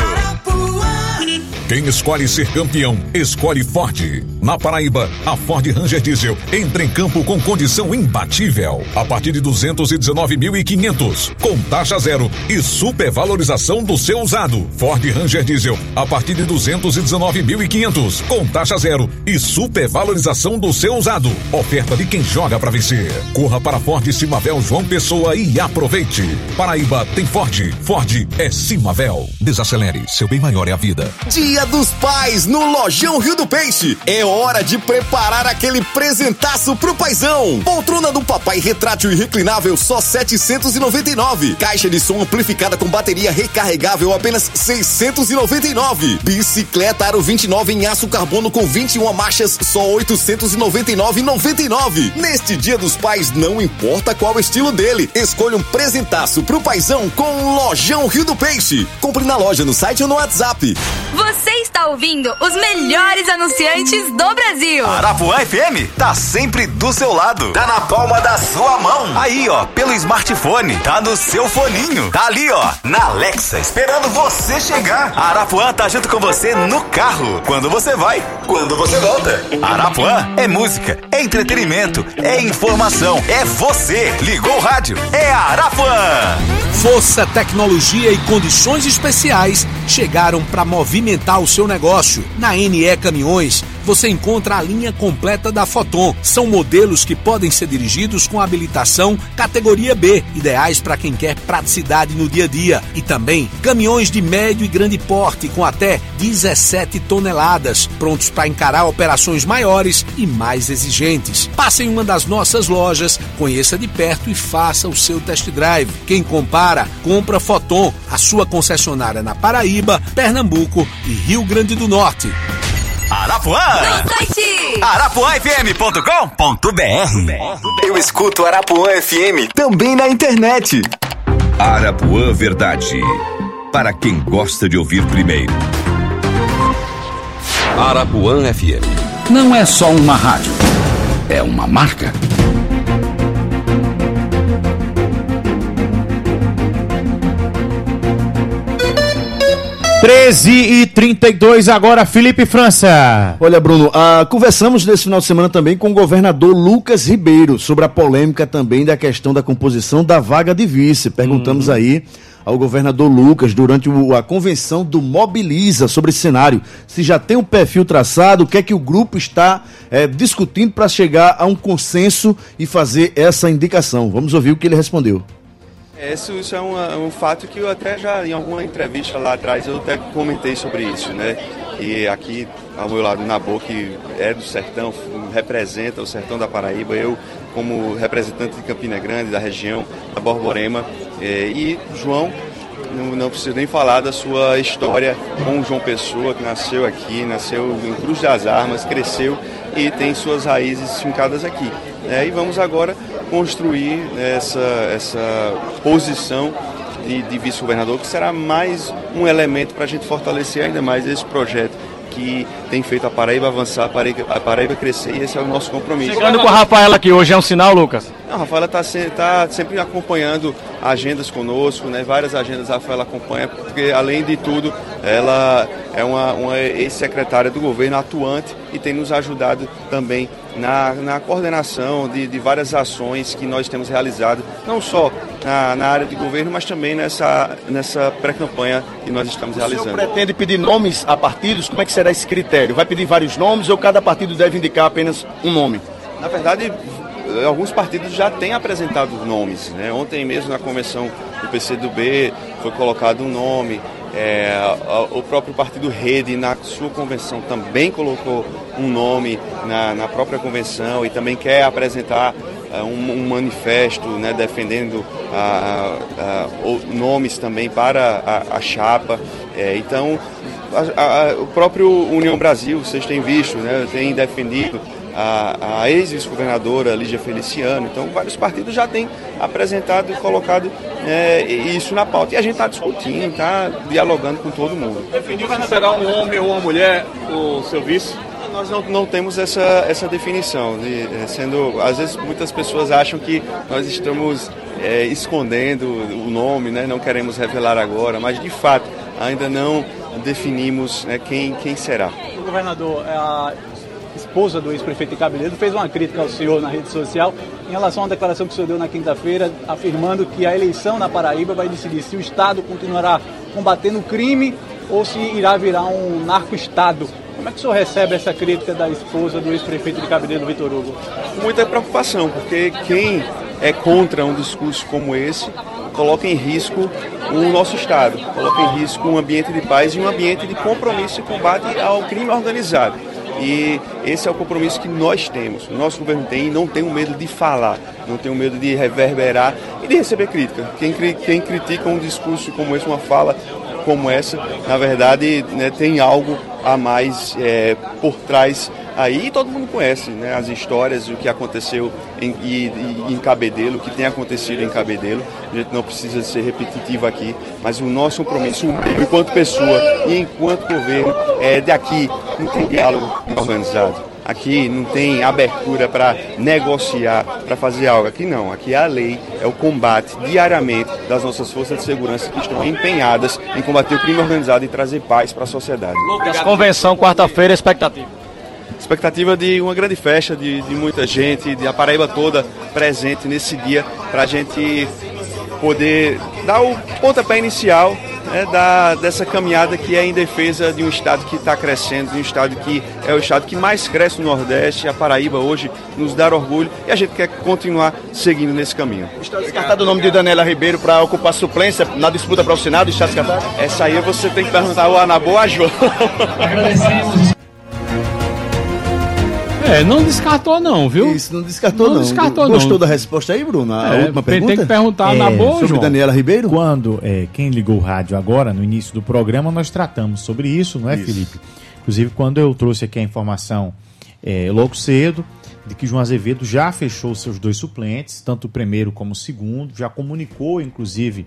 Quem escolhe ser campeão, escolhe Ford. Na Paraíba, a Ford Ranger Diesel entra em campo com condição imbatível. A partir de duzentos e dezenove mil e quinhentos, com taxa zero e supervalorização do seu usado. Ford Ranger Diesel, a partir de duzentos e dezenove mil e quinhentos, com taxa zero e supervalorização do seu usado. Oferta de quem joga pra vencer. Corra para Ford Simavel João Pessoa e aproveite. Paraíba tem Ford. Ford é Simavel. Desacelere, seu bem maior é a vida. Dia dos Pais no Lojão Rio do Peixe. É hora de preparar aquele presentaço pro paizão. Poltrona do papai retrátil e reclinável só setecentos e noventa e nove. Caixa de som amplificada com bateria recarregável apenas seiscentos e noventa e nove. Bicicleta Aro vinte e nove em aço carbono com vinte e uma marchas só oitocentos e noventa e nove reais e noventa e nove centavos. Neste Dia dos Pais, não importa qual o estilo dele, escolha um presentaço pro paizão com o Lojão Rio do Peixe. Compre na loja, no site ou no WhatsApp. Você está ouvindo os melhores anunciantes do Brasil. Arapuã F M tá sempre do seu lado. Tá na palma da sua mão. Aí, ó, pelo smartphone. Tá no seu foninho. Tá ali, ó, na Alexa, esperando você chegar. A Arapuã tá junto com você no carro. Quando você vai, quando você volta. Arapuã é música, é entretenimento, é informação, é você. Ligou o rádio, é a Arapuã. Força, tecnologia e condições especiais chegaram para movimentar o seu negócio. Na N E Caminhões, você encontra a linha completa da Foton. São modelos que podem ser dirigidos com habilitação categoria B, ideais para quem quer praticidade no dia a dia. E também caminhões de médio e grande porte com até dezessete toneladas, prontos para encarar operações maiores e mais exigentes. Passe em uma das nossas lojas, conheça de perto e faça o seu test drive. Quem compara, compra Foton, a sua concessionária na Paraíba, Pernambuco e Rio Grande do Norte. Arapuã! arapuã f m ponto com ponto b r. Eu escuto Arapuã F M também na internet. Arapuã Verdade. Para quem gosta de ouvir primeiro. Arapuã F M. Não é só uma rádio, é uma marca. treze e trinta e dois agora, Felipe França. Olha, Bruno, ah, conversamos nesse final de semana também com o governador Lucas Ribeiro sobre a polêmica também da questão da composição da vaga de vice. Perguntamos uhum. aí ao governador Lucas, durante o, a convenção do Mobiliza, sobre esse cenário, se já tem um perfil traçado, o que é que o grupo está é, discutindo para chegar a um consenso e fazer essa indicação. Vamos ouvir o que ele respondeu. Isso, isso é uma, um fato que eu até já, em alguma entrevista lá atrás, eu até comentei sobre isso, né? E aqui, ao meu lado, Nabô, que é do sertão, representa o sertão da Paraíba, eu como representante de Campina Grande, da região, da Borborema, é, e João, não, não preciso nem falar da sua história com o João Pessoa, que nasceu aqui, nasceu em Cruz das Armas, cresceu e tem suas raízes fincadas aqui. É, e vamos agora construir essa, essa posição de, de vice-governador, que será mais um elemento para a gente fortalecer ainda mais esse projeto que tem feito a Paraíba avançar, a Paraíba, a Paraíba crescer, e esse é o nosso compromisso. Chegando com a Rafaela aqui hoje é um sinal, Lucas? Não, a Rafaela está se, tá sempre acompanhando agendas conosco, né? Várias agendas a Rafaela acompanha, porque além de tudo, ela é uma, uma ex-secretária do governo atuante e tem nos ajudado também na, na coordenação de, de várias ações que nós temos realizado, não só na, na área de governo, mas também nessa, nessa pré-campanha que nós estamos realizando. O senhor pretende pedir nomes a partidos? Como é que será esse critério? Vai pedir vários nomes ou cada partido deve indicar apenas um nome? Na verdade, alguns partidos já têm apresentado nomes, né? Ontem mesmo na convenção do P C do B foi colocado um nome. É, o próprio partido Rede, na sua convenção, também colocou um nome na, na própria convenção e também quer apresentar uh, um, um manifesto, né, defendendo uh, uh, uh, nomes também para a, a chapa. É, então, a, a, o próprio União Brasil, vocês têm visto, né, tem defendido a, a ex-vice-governadora Lígia Feliciano. Então, vários partidos já têm apresentado e colocado é, isso na pauta. E a gente está discutindo, está dialogando com todo mundo. Definiu que será um homem ou uma mulher o seu vice? Nós não, não temos essa, essa definição, de, sendo, às vezes muitas pessoas acham que nós estamos é, escondendo o nome, né, não queremos revelar agora, mas de fato ainda não definimos, né, quem, quem será. O governador, a esposa do ex-prefeito de Cabedelo, fez uma crítica ao senhor na rede social em relação à declaração que o senhor deu na quinta-feira, afirmando que a eleição na Paraíba vai decidir se o Estado continuará combatendo o crime ou se irá virar um narco-estado. Como é que o senhor recebe essa crítica da esposa do ex-prefeito de Cabedelo, Vitor Hugo? Muita preocupação, porque quem é contra um discurso como esse coloca em risco o nosso Estado, coloca em risco um ambiente de paz e um ambiente de compromisso e combate ao crime organizado. E esse é o compromisso que nós temos, o nosso governo tem, e não tem um medo de falar, não tem um medo de reverberar e de receber crítica. Quem, quem critica um discurso como esse, uma fala como essa, na verdade, né, tem algo a mais é, por trás aí, e todo mundo conhece, né, as histórias, o que aconteceu em, em, em Cabedelo, o que tem acontecido em Cabedelo. A gente não precisa ser repetitivo aqui, mas o nosso compromisso, enquanto pessoa e enquanto governo, é de aqui, não tem diálogo organizado. Aqui não tem abertura para negociar, para fazer algo. Aqui não, aqui é a lei, é o combate diariamente das nossas forças de segurança que estão empenhadas em combater o crime organizado e trazer paz para a sociedade. Lucas, convenção quarta-feira, expectativa? Expectativa de uma grande festa, de, de muita gente, de a Paraíba toda presente nesse dia, para a gente poder dar o pontapé inicial, né, da, dessa caminhada que é em defesa de um estado que está crescendo, de um estado que é o estado que mais cresce no Nordeste. A Paraíba hoje nos dá orgulho e a gente quer continuar seguindo nesse caminho. Está descartado o nome de Daniela Ribeiro para ocupar a suplência na disputa para o Senado? Está descartado? Essa aí você tem que perguntar ao Anabô a João. Agradecemos. É, não descartou não, viu? Isso, não descartou não. Não descartou Gostou não. da resposta aí, Bruno? A É, última tem- pergunta? tem que perguntar na boa, sobre João. Daniela Ribeiro? Quando é, quem ligou o rádio agora, no início do programa, nós tratamos sobre isso, não é, Isso. Felipe? Inclusive, quando eu trouxe aqui a informação é, logo cedo, de que João Azevedo já fechou seus dois suplentes, tanto o primeiro como o segundo, já comunicou, inclusive,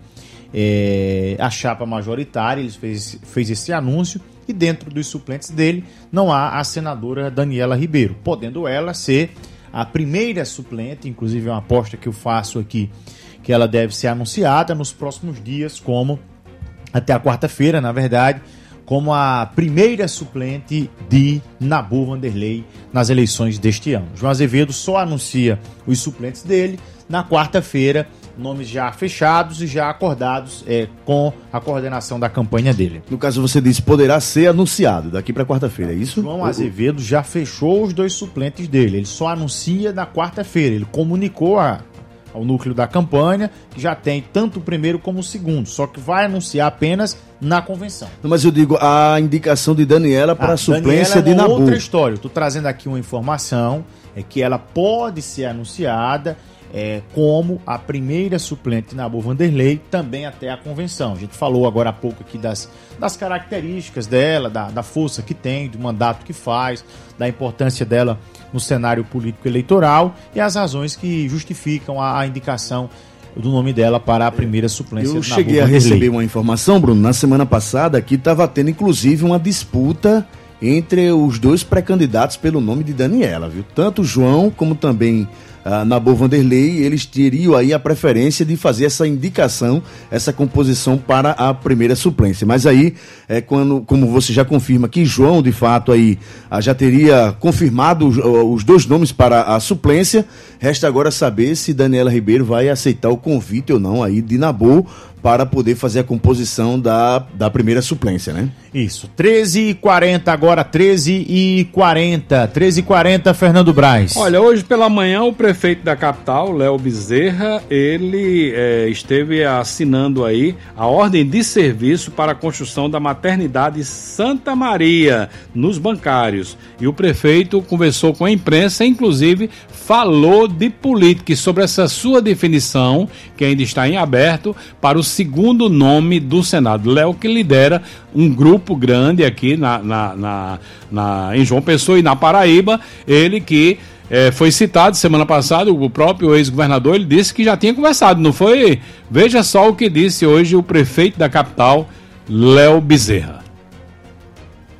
é, a chapa majoritária, ele fez, fez esse anúncio, e dentro dos suplentes dele não há a senadora Daniela Ribeiro, podendo ela ser a primeira suplente, inclusive é uma aposta que eu faço aqui, que ela deve ser anunciada nos próximos dias, como até a quarta-feira, na verdade, como a primeira suplente de Nabu Vanderlei nas eleições deste ano. João Azevedo só anuncia os suplentes dele na quarta-feira, nomes já fechados e já acordados é, com a coordenação da campanha dele. No caso, você disse, poderá ser anunciado daqui para quarta-feira, é isso? João Azevedo já fechou os dois suplentes dele, ele só anuncia na quarta-feira, ele comunicou a, ao núcleo da campanha que já tem tanto o primeiro como o segundo, só que vai anunciar apenas na convenção. Não, mas eu digo, a indicação de Daniela para a suplência de Daniela é uma Nabu. outra história, eu estou trazendo aqui uma informação, é que ela pode ser anunciada É, como a primeira suplente de Nabu Vanderlei, também até a convenção. A gente falou agora há pouco aqui das, das características dela, da, da força que tem, do mandato que faz, da importância dela no cenário político eleitoral e as razões que justificam a, a indicação do nome dela para a primeira suplência Eu de Nabu cheguei a Vanderlei. receber uma informação, Bruno, na semana passada, que estava tendo inclusive uma disputa entre os dois pré-candidatos pelo nome de Daniela, viu? Tanto João como também ah, Nabu Vanderlei, eles teriam aí a preferência de fazer essa indicação, essa composição para a primeira suplência. Mas aí, é quando, como você já confirma que João, de fato, aí ah, já teria confirmado os, os dois nomes para a suplência, resta agora saber se Daniela Ribeiro vai aceitar o convite ou não aí de Nabu para poder fazer a composição da, da primeira suplência, né? Isso, treze e quarenta agora, treze e quarenta, treze e quarenta, Fernando Braz. Olha, hoje pela manhã o prefeito da capital, Léo Bezerra, ele é, esteve assinando aí a ordem de serviço para a construção da maternidade Santa Maria nos bancários. E o prefeito conversou com a imprensa, inclusive falou de política e sobre essa sua definição, que ainda está em aberto, para o segundo nome do Senado. Léo que lidera um grupo grande aqui na, na, na, na, em João Pessoa e na Paraíba, ele que é, foi citado semana passada, o próprio ex-governador, ele disse que já tinha conversado, não foi? Veja só o que disse hoje o prefeito da capital, Léo Bezerra.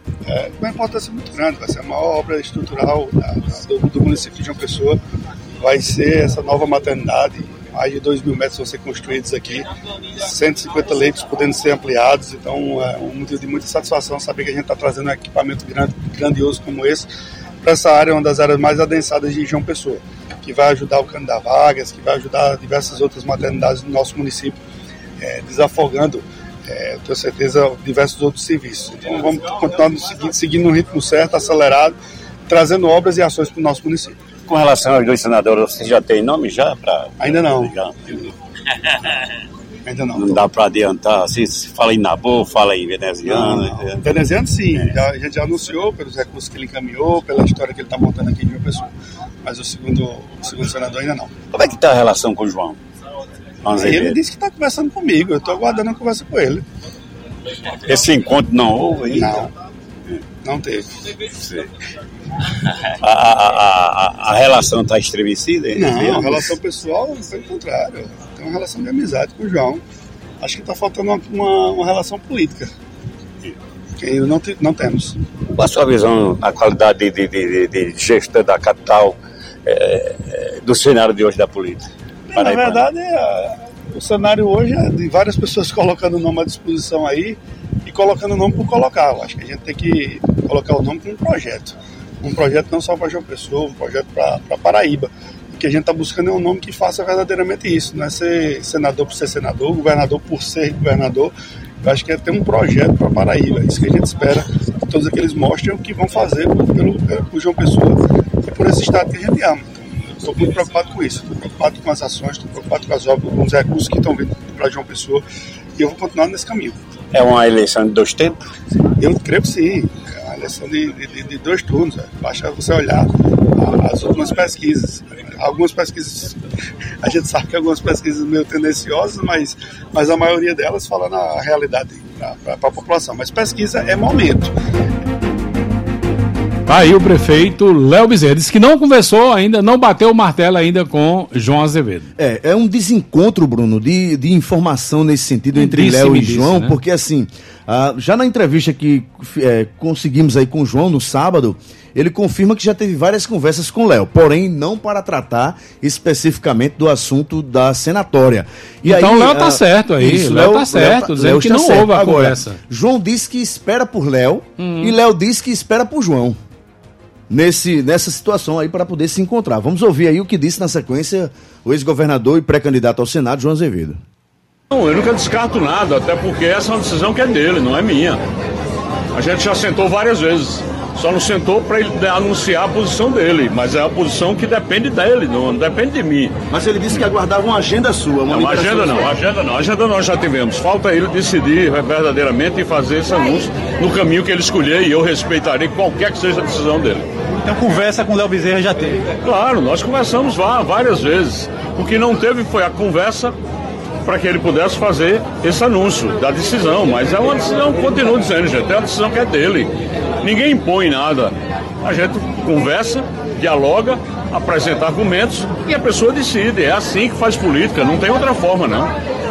é, uma importância muito grande, vai ser a maior obra estrutural da, da, do, do município de João Pessoa, vai ser essa nova maternidade, mais de dois mil metros vão ser construídos aqui, cento e cinquenta leitos podendo ser ampliados, então é um motivo de muita satisfação saber que a gente está trazendo um equipamento grande, grandioso como esse para essa área, uma das áreas mais adensadas de João Pessoa, que vai ajudar o Cano da Vagas, que vai ajudar diversas outras maternidades do nosso município, é, desafogando, é, tenho certeza, diversos outros serviços. Então vamos continuar seguindo, seguindo no ritmo certo, acelerado, trazendo obras e ações para o nosso município. Com relação aos dois senadores, você já tem nome já? Pra... Ainda não. Já. Ainda não. Não dá para adiantar, assim, se fala em Nabu, fala em veneziano. Não, não. Veneziano sim, é. já, a gente já anunciou pelos recursos que ele encaminhou, pela história que ele está montando aqui de uma pessoa. Mas o segundo, o segundo senador ainda não. Como é que está a relação com o João? Ele disse que está conversando comigo, eu estou aguardando a conversa com ele. Esse encontro não houve? Não, não teve. A, a, a, a relação está estremecida? Não, a relação pessoal, pelo contrário. Tem uma relação de amizade com o João. Acho que está faltando uma, uma, uma relação política. Que ainda não, te, não temos. Qual a sua visão na qualidade de, de, de, de gestão da capital, é, do cenário de hoje da política? Bem, na verdade, é, o cenário hoje é de várias pessoas colocando o nome à disposição aí e colocando o nome por colocar. Eu acho que a gente tem que colocar o nome com um projeto. Um projeto não só para João Pessoa, um projeto para Paraíba. O que a gente está buscando é um nome que faça verdadeiramente isso. Não é ser senador por ser senador, governador por ser governador. Eu acho que é ter um projeto para Paraíba. É isso que a gente espera que todos aqueles mostrem o que vão fazer por, pelo, por João Pessoa e por esse estado que a gente ama. Estou muito preocupado com isso. Estou preocupado com as ações, estou preocupado com as obras, com os recursos que estão vindo para João Pessoa. E eu vou continuar nesse caminho. É uma eleição de dois tempos? Eu creio que sim. É uma eleição de, de, de dois turnos. Véio. Basta você olhar as últimas pesquisas. Algumas pesquisas, a gente sabe que algumas pesquisas meio tendenciosas, mas, mas a maioria delas fala na realidade para a população. Mas pesquisa é momento. Aí o prefeito Léo Bezerra disse que não conversou ainda, não bateu o martelo ainda com João Azevedo. É, é um desencontro, Bruno, de, de informação nesse sentido entre Léo e João, né? Porque assim, ah, já na entrevista que é, conseguimos aí com o João no sábado, ele confirma que já teve várias conversas com o Léo, porém não para tratar especificamente do assunto da senatória. E então o Léo ah, tá certo aí, o Léo tá certo, dizendo que não houve a conversa. João disse que espera por Léo hum. e Léo disse que espera por João. Nesse, nessa situação aí para poder se encontrar. Vamos ouvir aí o que disse na sequência o ex-governador e pré-candidato ao Senado, João Azevedo. Não, eu nunca descarto nada, até porque essa é uma decisão que é dele, não é minha. A gente já sentou várias vezes, só não sentou para ele anunciar a posição dele, mas é a posição que depende dele, não, não depende de mim. Mas ele disse que aguardava uma agenda sua. Uma, não, uma agenda não, agenda não, agenda nós já tivemos. Falta ele decidir verdadeiramente e fazer esse anúncio no caminho que ele escolher, e eu respeitarei qualquer que seja a decisão dele. Então conversa com o Léo Bezerra já teve? Claro, nós conversamos várias vezes. O que não teve foi a conversa para que ele pudesse fazer esse anúncio da decisão, mas é uma decisão, continuo dizendo, gente, é uma decisão que é dele. Ninguém impõe nada. A gente conversa, dialoga, apresenta argumentos e a pessoa decide. É assim que faz política, não tem outra forma, não.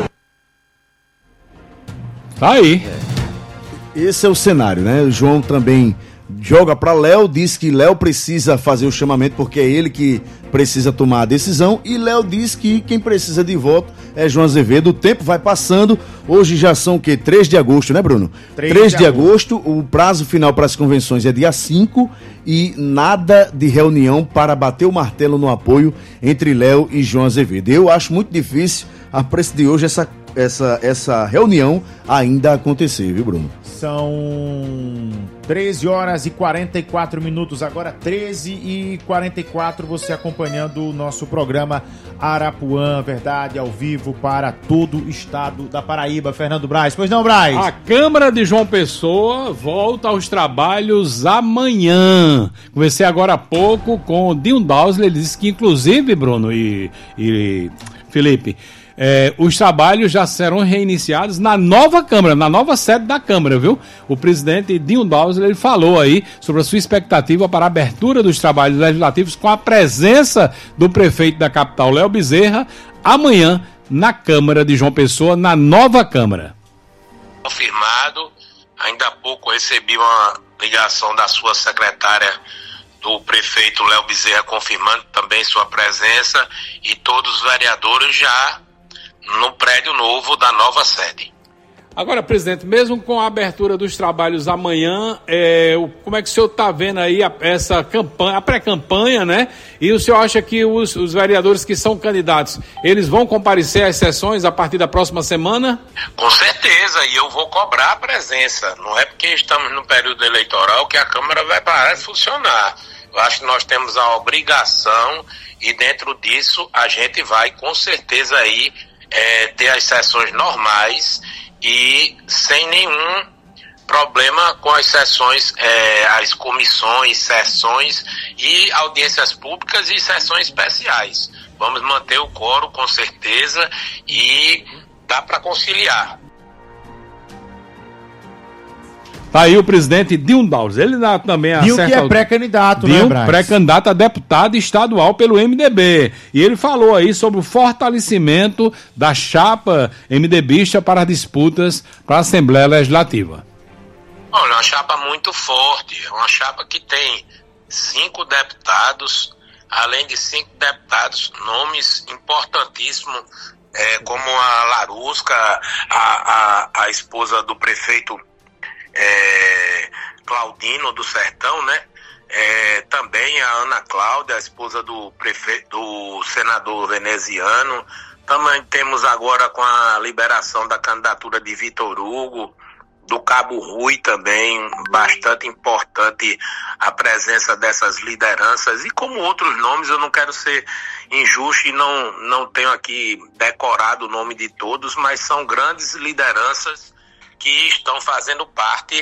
Tá aí. Esse é o cenário, né? O João também joga para Léo, diz que Léo precisa fazer o chamamento porque é ele que precisa tomar a decisão, e Léo diz que quem precisa de voto é João Azevedo. O tempo vai passando, hoje já são o quê? três de agosto, né, Bruno? três de agosto, o prazo final para as convenções é dia cinco e nada de reunião para bater o martelo no apoio entre Léo e João Azevedo. Eu acho muito difícil, a preço de hoje, essa, essa, essa reunião ainda acontecer, viu, Bruno? São treze horas e quarenta e quatro minutos, agora treze e quarenta e quatro, você acompanhando o nosso programa Arapuã, verdade, ao vivo para todo o estado da Paraíba. Fernando Braz, pois não, Braz? A Câmara de João Pessoa volta aos trabalhos amanhã. Conversei agora há pouco com o Dinho Dausler, ele disse que inclusive, Bruno e, e Felipe, É, os trabalhos já serão reiniciados na nova Câmara, na nova sede da Câmara, viu? O presidente Dinho Dausler, ele falou aí sobre a sua expectativa para a abertura dos trabalhos legislativos com a presença do prefeito da capital, Léo Bezerra, amanhã na Câmara de João Pessoa, na nova Câmara. Confirmado, ainda há pouco recebi uma, ligação da sua secretária, do prefeito Léo Bezerra, confirmando também sua presença, e todos os vereadores já no prédio novo da nova sede. Agora, presidente, mesmo com a abertura dos trabalhos amanhã, é, o, como é que o senhor está vendo aí a, essa campanha, a pré-campanha, né? E o senhor acha que os, os vereadores que são candidatos, eles vão comparecer às sessões a partir da próxima semana? Com certeza, e eu vou cobrar a presença. Não é porque estamos no período eleitoral que a Câmara vai parar de funcionar. Eu acho que nós temos a obrigação, e dentro disso a gente vai com certeza aí é, ter as sessões normais e sem nenhum problema com as sessões, é, as comissões, sessões e audiências públicas e sessões especiais. Vamos manter o quórum com certeza e dá para conciliar. Tá aí o presidente Dinho Dawes. Ele dá também a Dinho que é pré-candidato, Dinho, né, Braz? pré-candidato a deputado estadual pelo M D B. E ele falou aí sobre o fortalecimento da chapa MDBista para as disputas para a Assembleia Legislativa. Olha, é uma chapa muito forte, é uma chapa que tem cinco deputados, além de cinco deputados, nomes importantíssimos, é, como a Larusca, a, a, a esposa do prefeito É, Claudino do Sertão, né? É, também a Ana Cláudia, a esposa do prefeito, do senador veneziano. Também temos agora com a liberação da candidatura de Vitor Hugo, do Cabo Rui também, bastante importante a presença dessas lideranças, e como outros nomes, eu não quero ser injusto e não, não tenho aqui decorado o nome de todos, mas são grandes lideranças que estão fazendo parte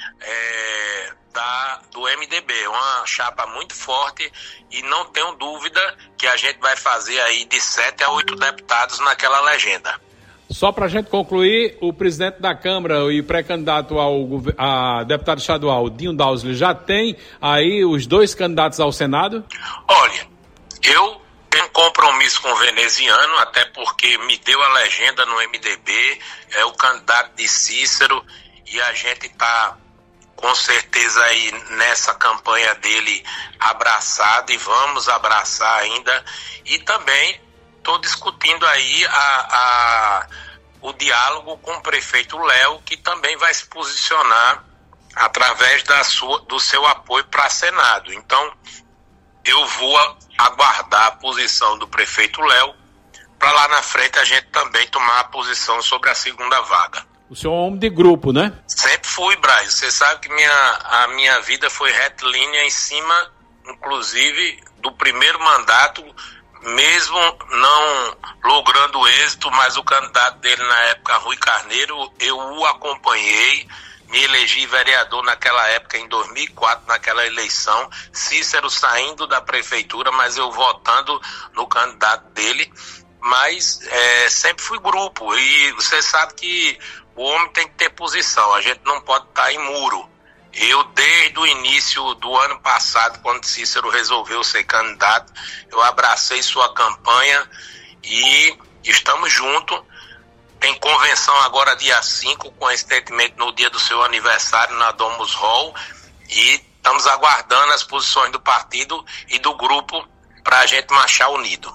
é, da, do M D B, uma chapa muito forte, e não tenho dúvida que a gente vai fazer aí de sete a oito deputados naquela legenda. Só para a gente concluir, o presidente da Câmara e pré-candidato ao a deputado estadual, Dinho Dawes, já tem aí os dois candidatos ao Senado? Olha, eu tenho compromisso com o veneziano, até porque me deu a legenda no M D B, é o candidato de Cícero, e a gente está com certeza aí nessa campanha dele abraçado, e vamos abraçar ainda. E também estou discutindo aí a, a, o diálogo com o prefeito Léo, que também vai se posicionar através da sua, do seu apoio para Senado. Então, eu vou aguardar a posição do prefeito Léo, para lá na frente a gente também tomar a posição sobre a segunda vaga. O senhor é um homem de grupo, né? Sempre fui, Braz. Você sabe que minha, a minha vida foi retilínea em cima, inclusive, do primeiro mandato, mesmo não logrando êxito, mas o candidato dele na época, Rui Carneiro, eu o acompanhei. Me elegi vereador naquela época, em dois mil e quatro, naquela eleição. Cícero saindo da prefeitura, mas eu votando no candidato dele. Mas é, sempre fui grupo. E você sabe que o homem tem que ter posição. A gente não pode estar em muro. Eu, desde o início do ano passado, quando Cícero resolveu ser candidato, eu abracei sua campanha e estamos juntos. Tem convenção agora dia cinco, coincidentemente no dia do seu aniversário, na Domus Hall, e estamos aguardando as posições do partido e do grupo para a gente marchar unido.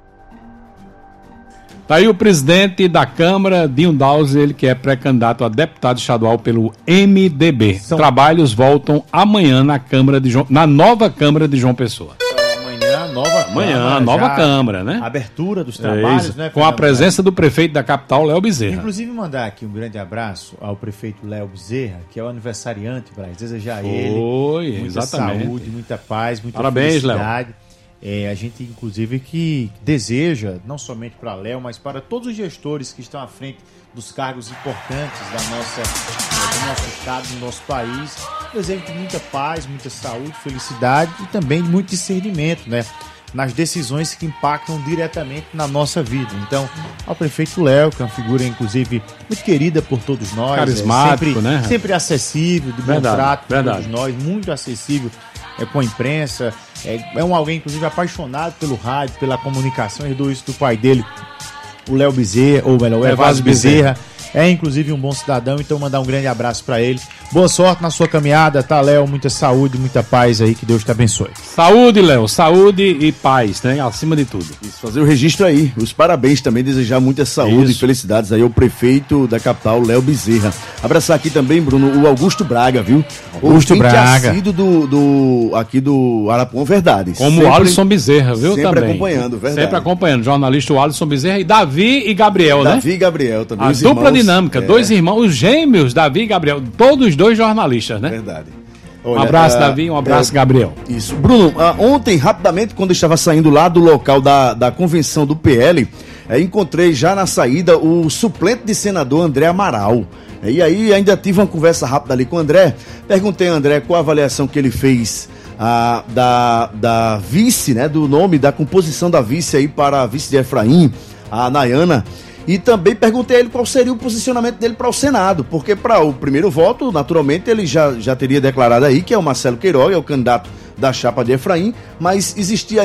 Tá aí o presidente da Câmara, Dinho Dawes, ele que é pré-candidato a deputado estadual pelo M D B. São... Trabalhos voltam amanhã na Câmara de João, na nova Câmara de João Pessoa. Amanhã, nova Amanhã, Câmara, nova Câmara, né? Abertura dos trabalhos, é né? Com a presença do prefeito da capital, Léo Bezerra. Inclusive, mandar aqui um grande abraço ao prefeito Léo Bezerra, que é o aniversariante, para desejar a Foi, ele muita exatamente. saúde, muita paz, muita Parabéns, felicidade. Léo. É, a gente, inclusive, que deseja, não somente para Léo, mas para todos os gestores que estão à frente dos cargos importantes da nossa, do nosso estado, do nosso país, desejo de muita paz, muita saúde, felicidade e também muito discernimento, né, nas decisões que impactam diretamente na nossa vida. Então, ao prefeito Léo, que é uma figura, inclusive, muito querida por todos nós, carismático, é sempre, né? sempre acessível, de bom verdade, trato por verdade. todos nós, muito acessível é, com a imprensa, é, é um alguém, inclusive, apaixonado pelo rádio, pela comunicação, herdou isso do pai dele, o Léo Bezerra, ou melhor, o Evásio Bezerra. Bezerra. é inclusive um bom cidadão, então mandar um grande abraço pra ele. Boa sorte na sua caminhada, tá, Léo? Muita saúde, muita paz aí, que Deus te abençoe. Saúde, Léo, saúde e paz, né? Acima de tudo. Isso, fazer o registro aí, os parabéns também, desejar muita saúde Isso. e felicidades aí ao prefeito da capital, Léo Bezerra. Abraçar aqui também, Bruno, o Augusto Braga, viu? Augusto Braga. Assíduo do, do, aqui do Arapuã, verdade. Como sempre, o Alisson Bezerra, viu? Sempre também. acompanhando, verdade. Sempre acompanhando, jornalista o Alisson Bezerra e Davi e Gabriel, Davi né? Davi e Gabriel também. A dupla irmãos, dinâmica, é. dois irmãos, os gêmeos, Davi e Gabriel, todos dois jornalistas, né? Verdade. Olha, um abraço, uh, Davi, um abraço, uh, Gabriel. Isso. Bruno, uh, ontem, rapidamente, quando eu estava saindo lá do local da, da convenção do P L, uh, encontrei já na saída o suplente de senador André Amaral. E aí ainda tive uma conversa rápida ali com o André. Perguntei a André qual a avaliação que ele fez uh, da, da vice, né? Do nome, da composição da vice aí para a vice de Efraim, a Nayana. E também perguntei a ele qual seria o posicionamento dele para o Senado, porque para o primeiro voto, naturalmente, ele já, já teria declarado aí que é o Marcelo Queiroga, é o candidato da chapa de Efraim, mas existia